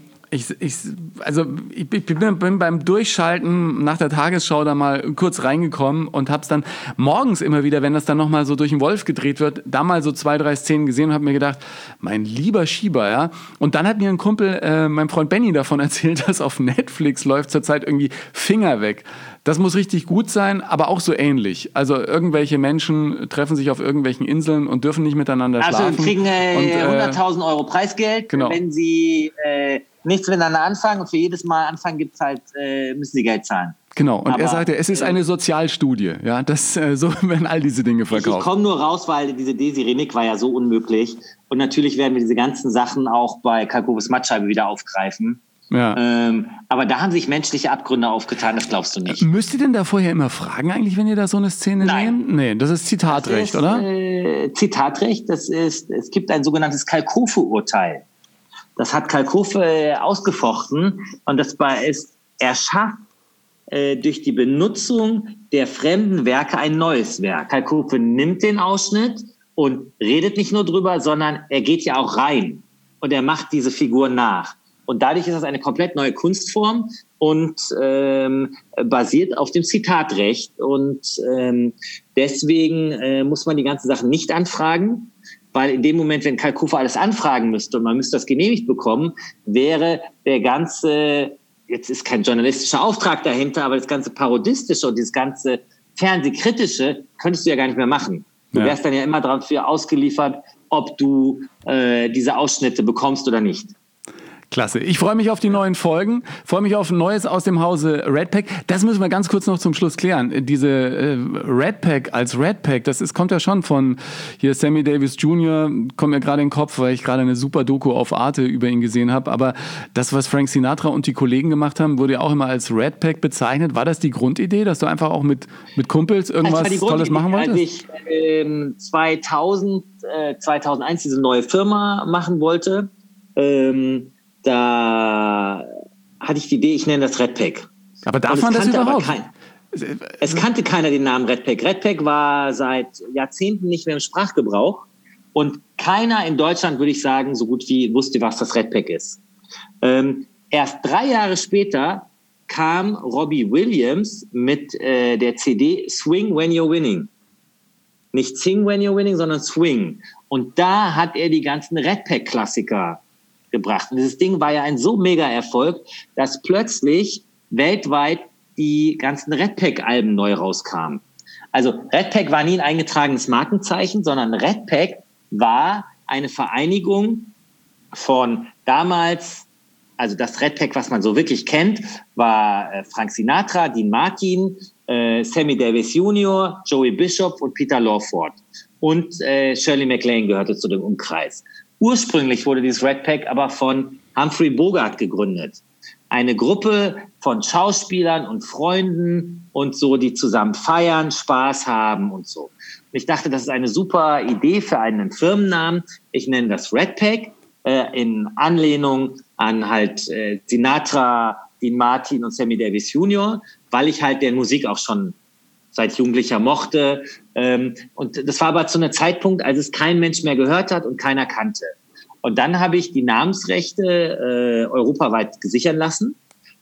bin beim Durchschalten nach der Tagesschau da mal kurz reingekommen und hab's dann morgens immer wieder, wenn das dann nochmal so durch den Wolf gedreht wird, da mal so 2, 3 Szenen gesehen und hab mir gedacht, mein lieber Schieber, ja. Und dann hat mir ein Kumpel, mein Freund Benny, davon erzählt, dass auf Netflix läuft zurzeit irgendwie Finger weg. Das muss richtig gut sein, aber auch so ähnlich. Also irgendwelche Menschen treffen sich auf irgendwelchen Inseln und dürfen nicht miteinander schlafen. Also kriegen 100.000 Euro Preisgeld, genau. Wenn sie nichts miteinander anfangen und für jedes Mal anfangen müssen sie Geld zahlen. Genau, und er sagte, es ist eine Sozialstudie, ja, so werden all diese Dinge verkauft. Ich komme nur raus, weil diese Desiree Nick war ja so unmöglich und natürlich werden wir diese ganzen Sachen auch bei Kalkofes Mattscheibe wieder aufgreifen. Ja. Aber da haben sich menschliche Abgründe aufgetan, das glaubst du nicht. Müsst ihr denn da vorher immer fragen eigentlich, wenn ihr da so eine Szene nehmt? Nee, das ist Zitatrecht, oder? Zitatrecht, es gibt ein sogenanntes Kalkofe-Urteil. Das hat Kalkofe ausgefochten und er schafft durch die Benutzung der fremden Werke ein neues Werk. Kalkofe nimmt den Ausschnitt und redet nicht nur drüber, sondern er geht ja auch rein und er macht diese Figur nach. Und dadurch ist das eine komplett neue Kunstform und basiert auf dem Zitatrecht. Und deswegen muss man die ganzen Sachen nicht anfragen, weil in dem Moment, wenn Kalkofe alles anfragen müsste und man müsste das genehmigt bekommen, wäre der ganze, jetzt ist kein journalistischer Auftrag dahinter, aber das ganze Parodistische und dieses ganze Fernsehkritische könntest du ja gar nicht mehr machen. Du wärst dann ja immer dafür ausgeliefert, ob du diese Ausschnitte bekommst oder nicht. Klasse. Ich freue mich auf die neuen Folgen, freue mich auf Neues aus dem Hause Red Pack. Das müssen wir ganz kurz noch zum Schluss klären. Diese Red Pack als Red Pack, kommt ja schon von hier Sammy Davis Jr., kommt mir gerade in den Kopf, weil ich gerade eine super Doku auf Arte über ihn gesehen habe. Aber das, was Frank Sinatra und die Kollegen gemacht haben, wurde ja auch immer als Red Pack bezeichnet. War das die Grundidee, dass du einfach auch mit Kumpels irgendwas Tolles machen wolltest? Als ich 2001 diese neue Firma machen wollte, da hatte ich die Idee, ich nenne das Red Pack. Aber darf man das überhaupt? Es kannte keiner den Namen Red Pack. Red Pack war seit Jahrzehnten nicht mehr im Sprachgebrauch und keiner in Deutschland, würde ich sagen, so gut wie wusste, was das Red Pack ist. Erst 3 Jahre später kam Robbie Williams mit der CD Swing When You're Winning. Nicht Sing When You're Winning, sondern Swing. Und da hat er die ganzen Red Pack-Klassiker gebracht. Und dieses Ding war ja ein so mega Erfolg, dass plötzlich weltweit die ganzen Red Pack-Alben neu rauskamen. Also Red Pack war nie ein eingetragenes Markenzeichen, sondern Red Pack war eine Vereinigung von damals, also das Red Pack, was man so wirklich kennt, war Frank Sinatra, Dean Martin, Sammy Davis Jr., Joey Bishop und Peter Lawford. Und Shirley MacLaine gehörte zu dem Umkreis. Ursprünglich wurde dieses Red Pack aber von Humphrey Bogart gegründet. Eine Gruppe von Schauspielern und Freunden und so, die zusammen feiern, Spaß haben und so. Und ich dachte, das ist eine super Idee für einen Firmennamen. Ich nenne das Red Pack in Anlehnung an halt Sinatra, Dean Martin und Sammy Davis Jr., weil ich halt deren Musik auch schon seit Jugendlicher mochte. Und das war aber zu einem Zeitpunkt, als es kein Mensch mehr gehört hat und keiner kannte. Und dann habe ich die Namensrechte europaweit gesichern lassen.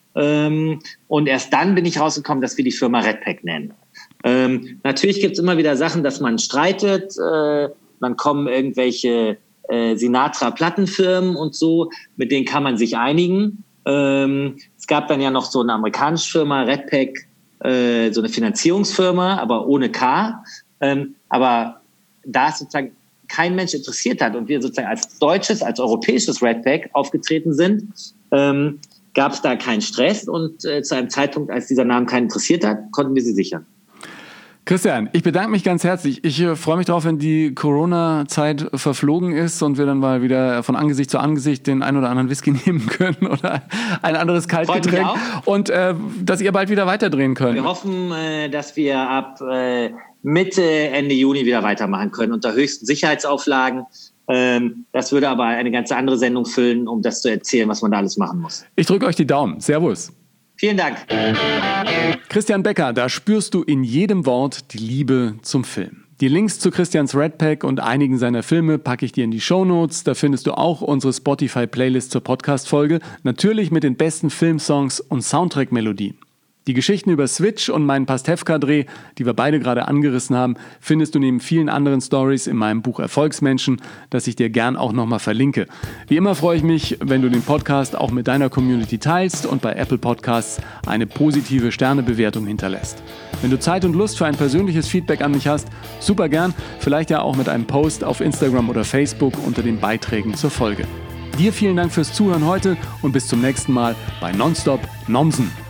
Und erst dann bin ich rausgekommen, dass wir die Firma Red Pack nennen. Natürlich gibt es immer wieder Sachen, dass man streitet. Dann kommen irgendwelche Sinatra-Plattenfirmen und so. Mit denen kann man sich einigen. Es gab dann ja noch so eine amerikanische Firma, Red Pack, so eine Finanzierungsfirma, aber ohne K. Aber da es sozusagen kein Mensch interessiert hat und wir sozusagen als deutsches, als europäisches Red Pack aufgetreten sind, gab es da keinen Stress und zu einem Zeitpunkt, als dieser Name keinen interessiert hat, konnten wir sie sichern. Christian, ich bedanke mich ganz herzlich. Ich freue mich darauf, wenn die Corona-Zeit verflogen ist und wir dann mal wieder von Angesicht zu Angesicht den ein oder anderen Whisky nehmen können oder ein anderes Kaltgetränk und dass ihr bald wieder weiterdrehen könnt. Wir hoffen, dass wir ab Mitte, Ende Juni wieder weitermachen können unter höchsten Sicherheitsauflagen. Das würde aber eine ganz andere Sendung füllen, um das zu erzählen, was man da alles machen muss. Ich drücke euch die Daumen. Servus. Vielen Dank. Christian Becker, da spürst du in jedem Wort die Liebe zum Film. Die Links zu Christians Red Pack und einigen seiner Filme packe ich dir in die Shownotes. Da findest du auch unsere Spotify-Playlist zur Podcast-Folge. Natürlich mit den besten Filmsongs und Soundtrack-Melodien. Die Geschichten über Switch und meinen Pastewka-Dreh, die wir beide gerade angerissen haben, findest du neben vielen anderen Stories in meinem Buch Erfolgsmenschen, das ich dir gern auch nochmal verlinke. Wie immer freue ich mich, wenn du den Podcast auch mit deiner Community teilst und bei Apple Podcasts eine positive Sternebewertung hinterlässt. Wenn du Zeit und Lust für ein persönliches Feedback an mich hast, super gern, vielleicht ja auch mit einem Post auf Instagram oder Facebook unter den Beiträgen zur Folge. Dir vielen Dank fürs Zuhören heute und bis zum nächsten Mal bei Nonstop Nomsen.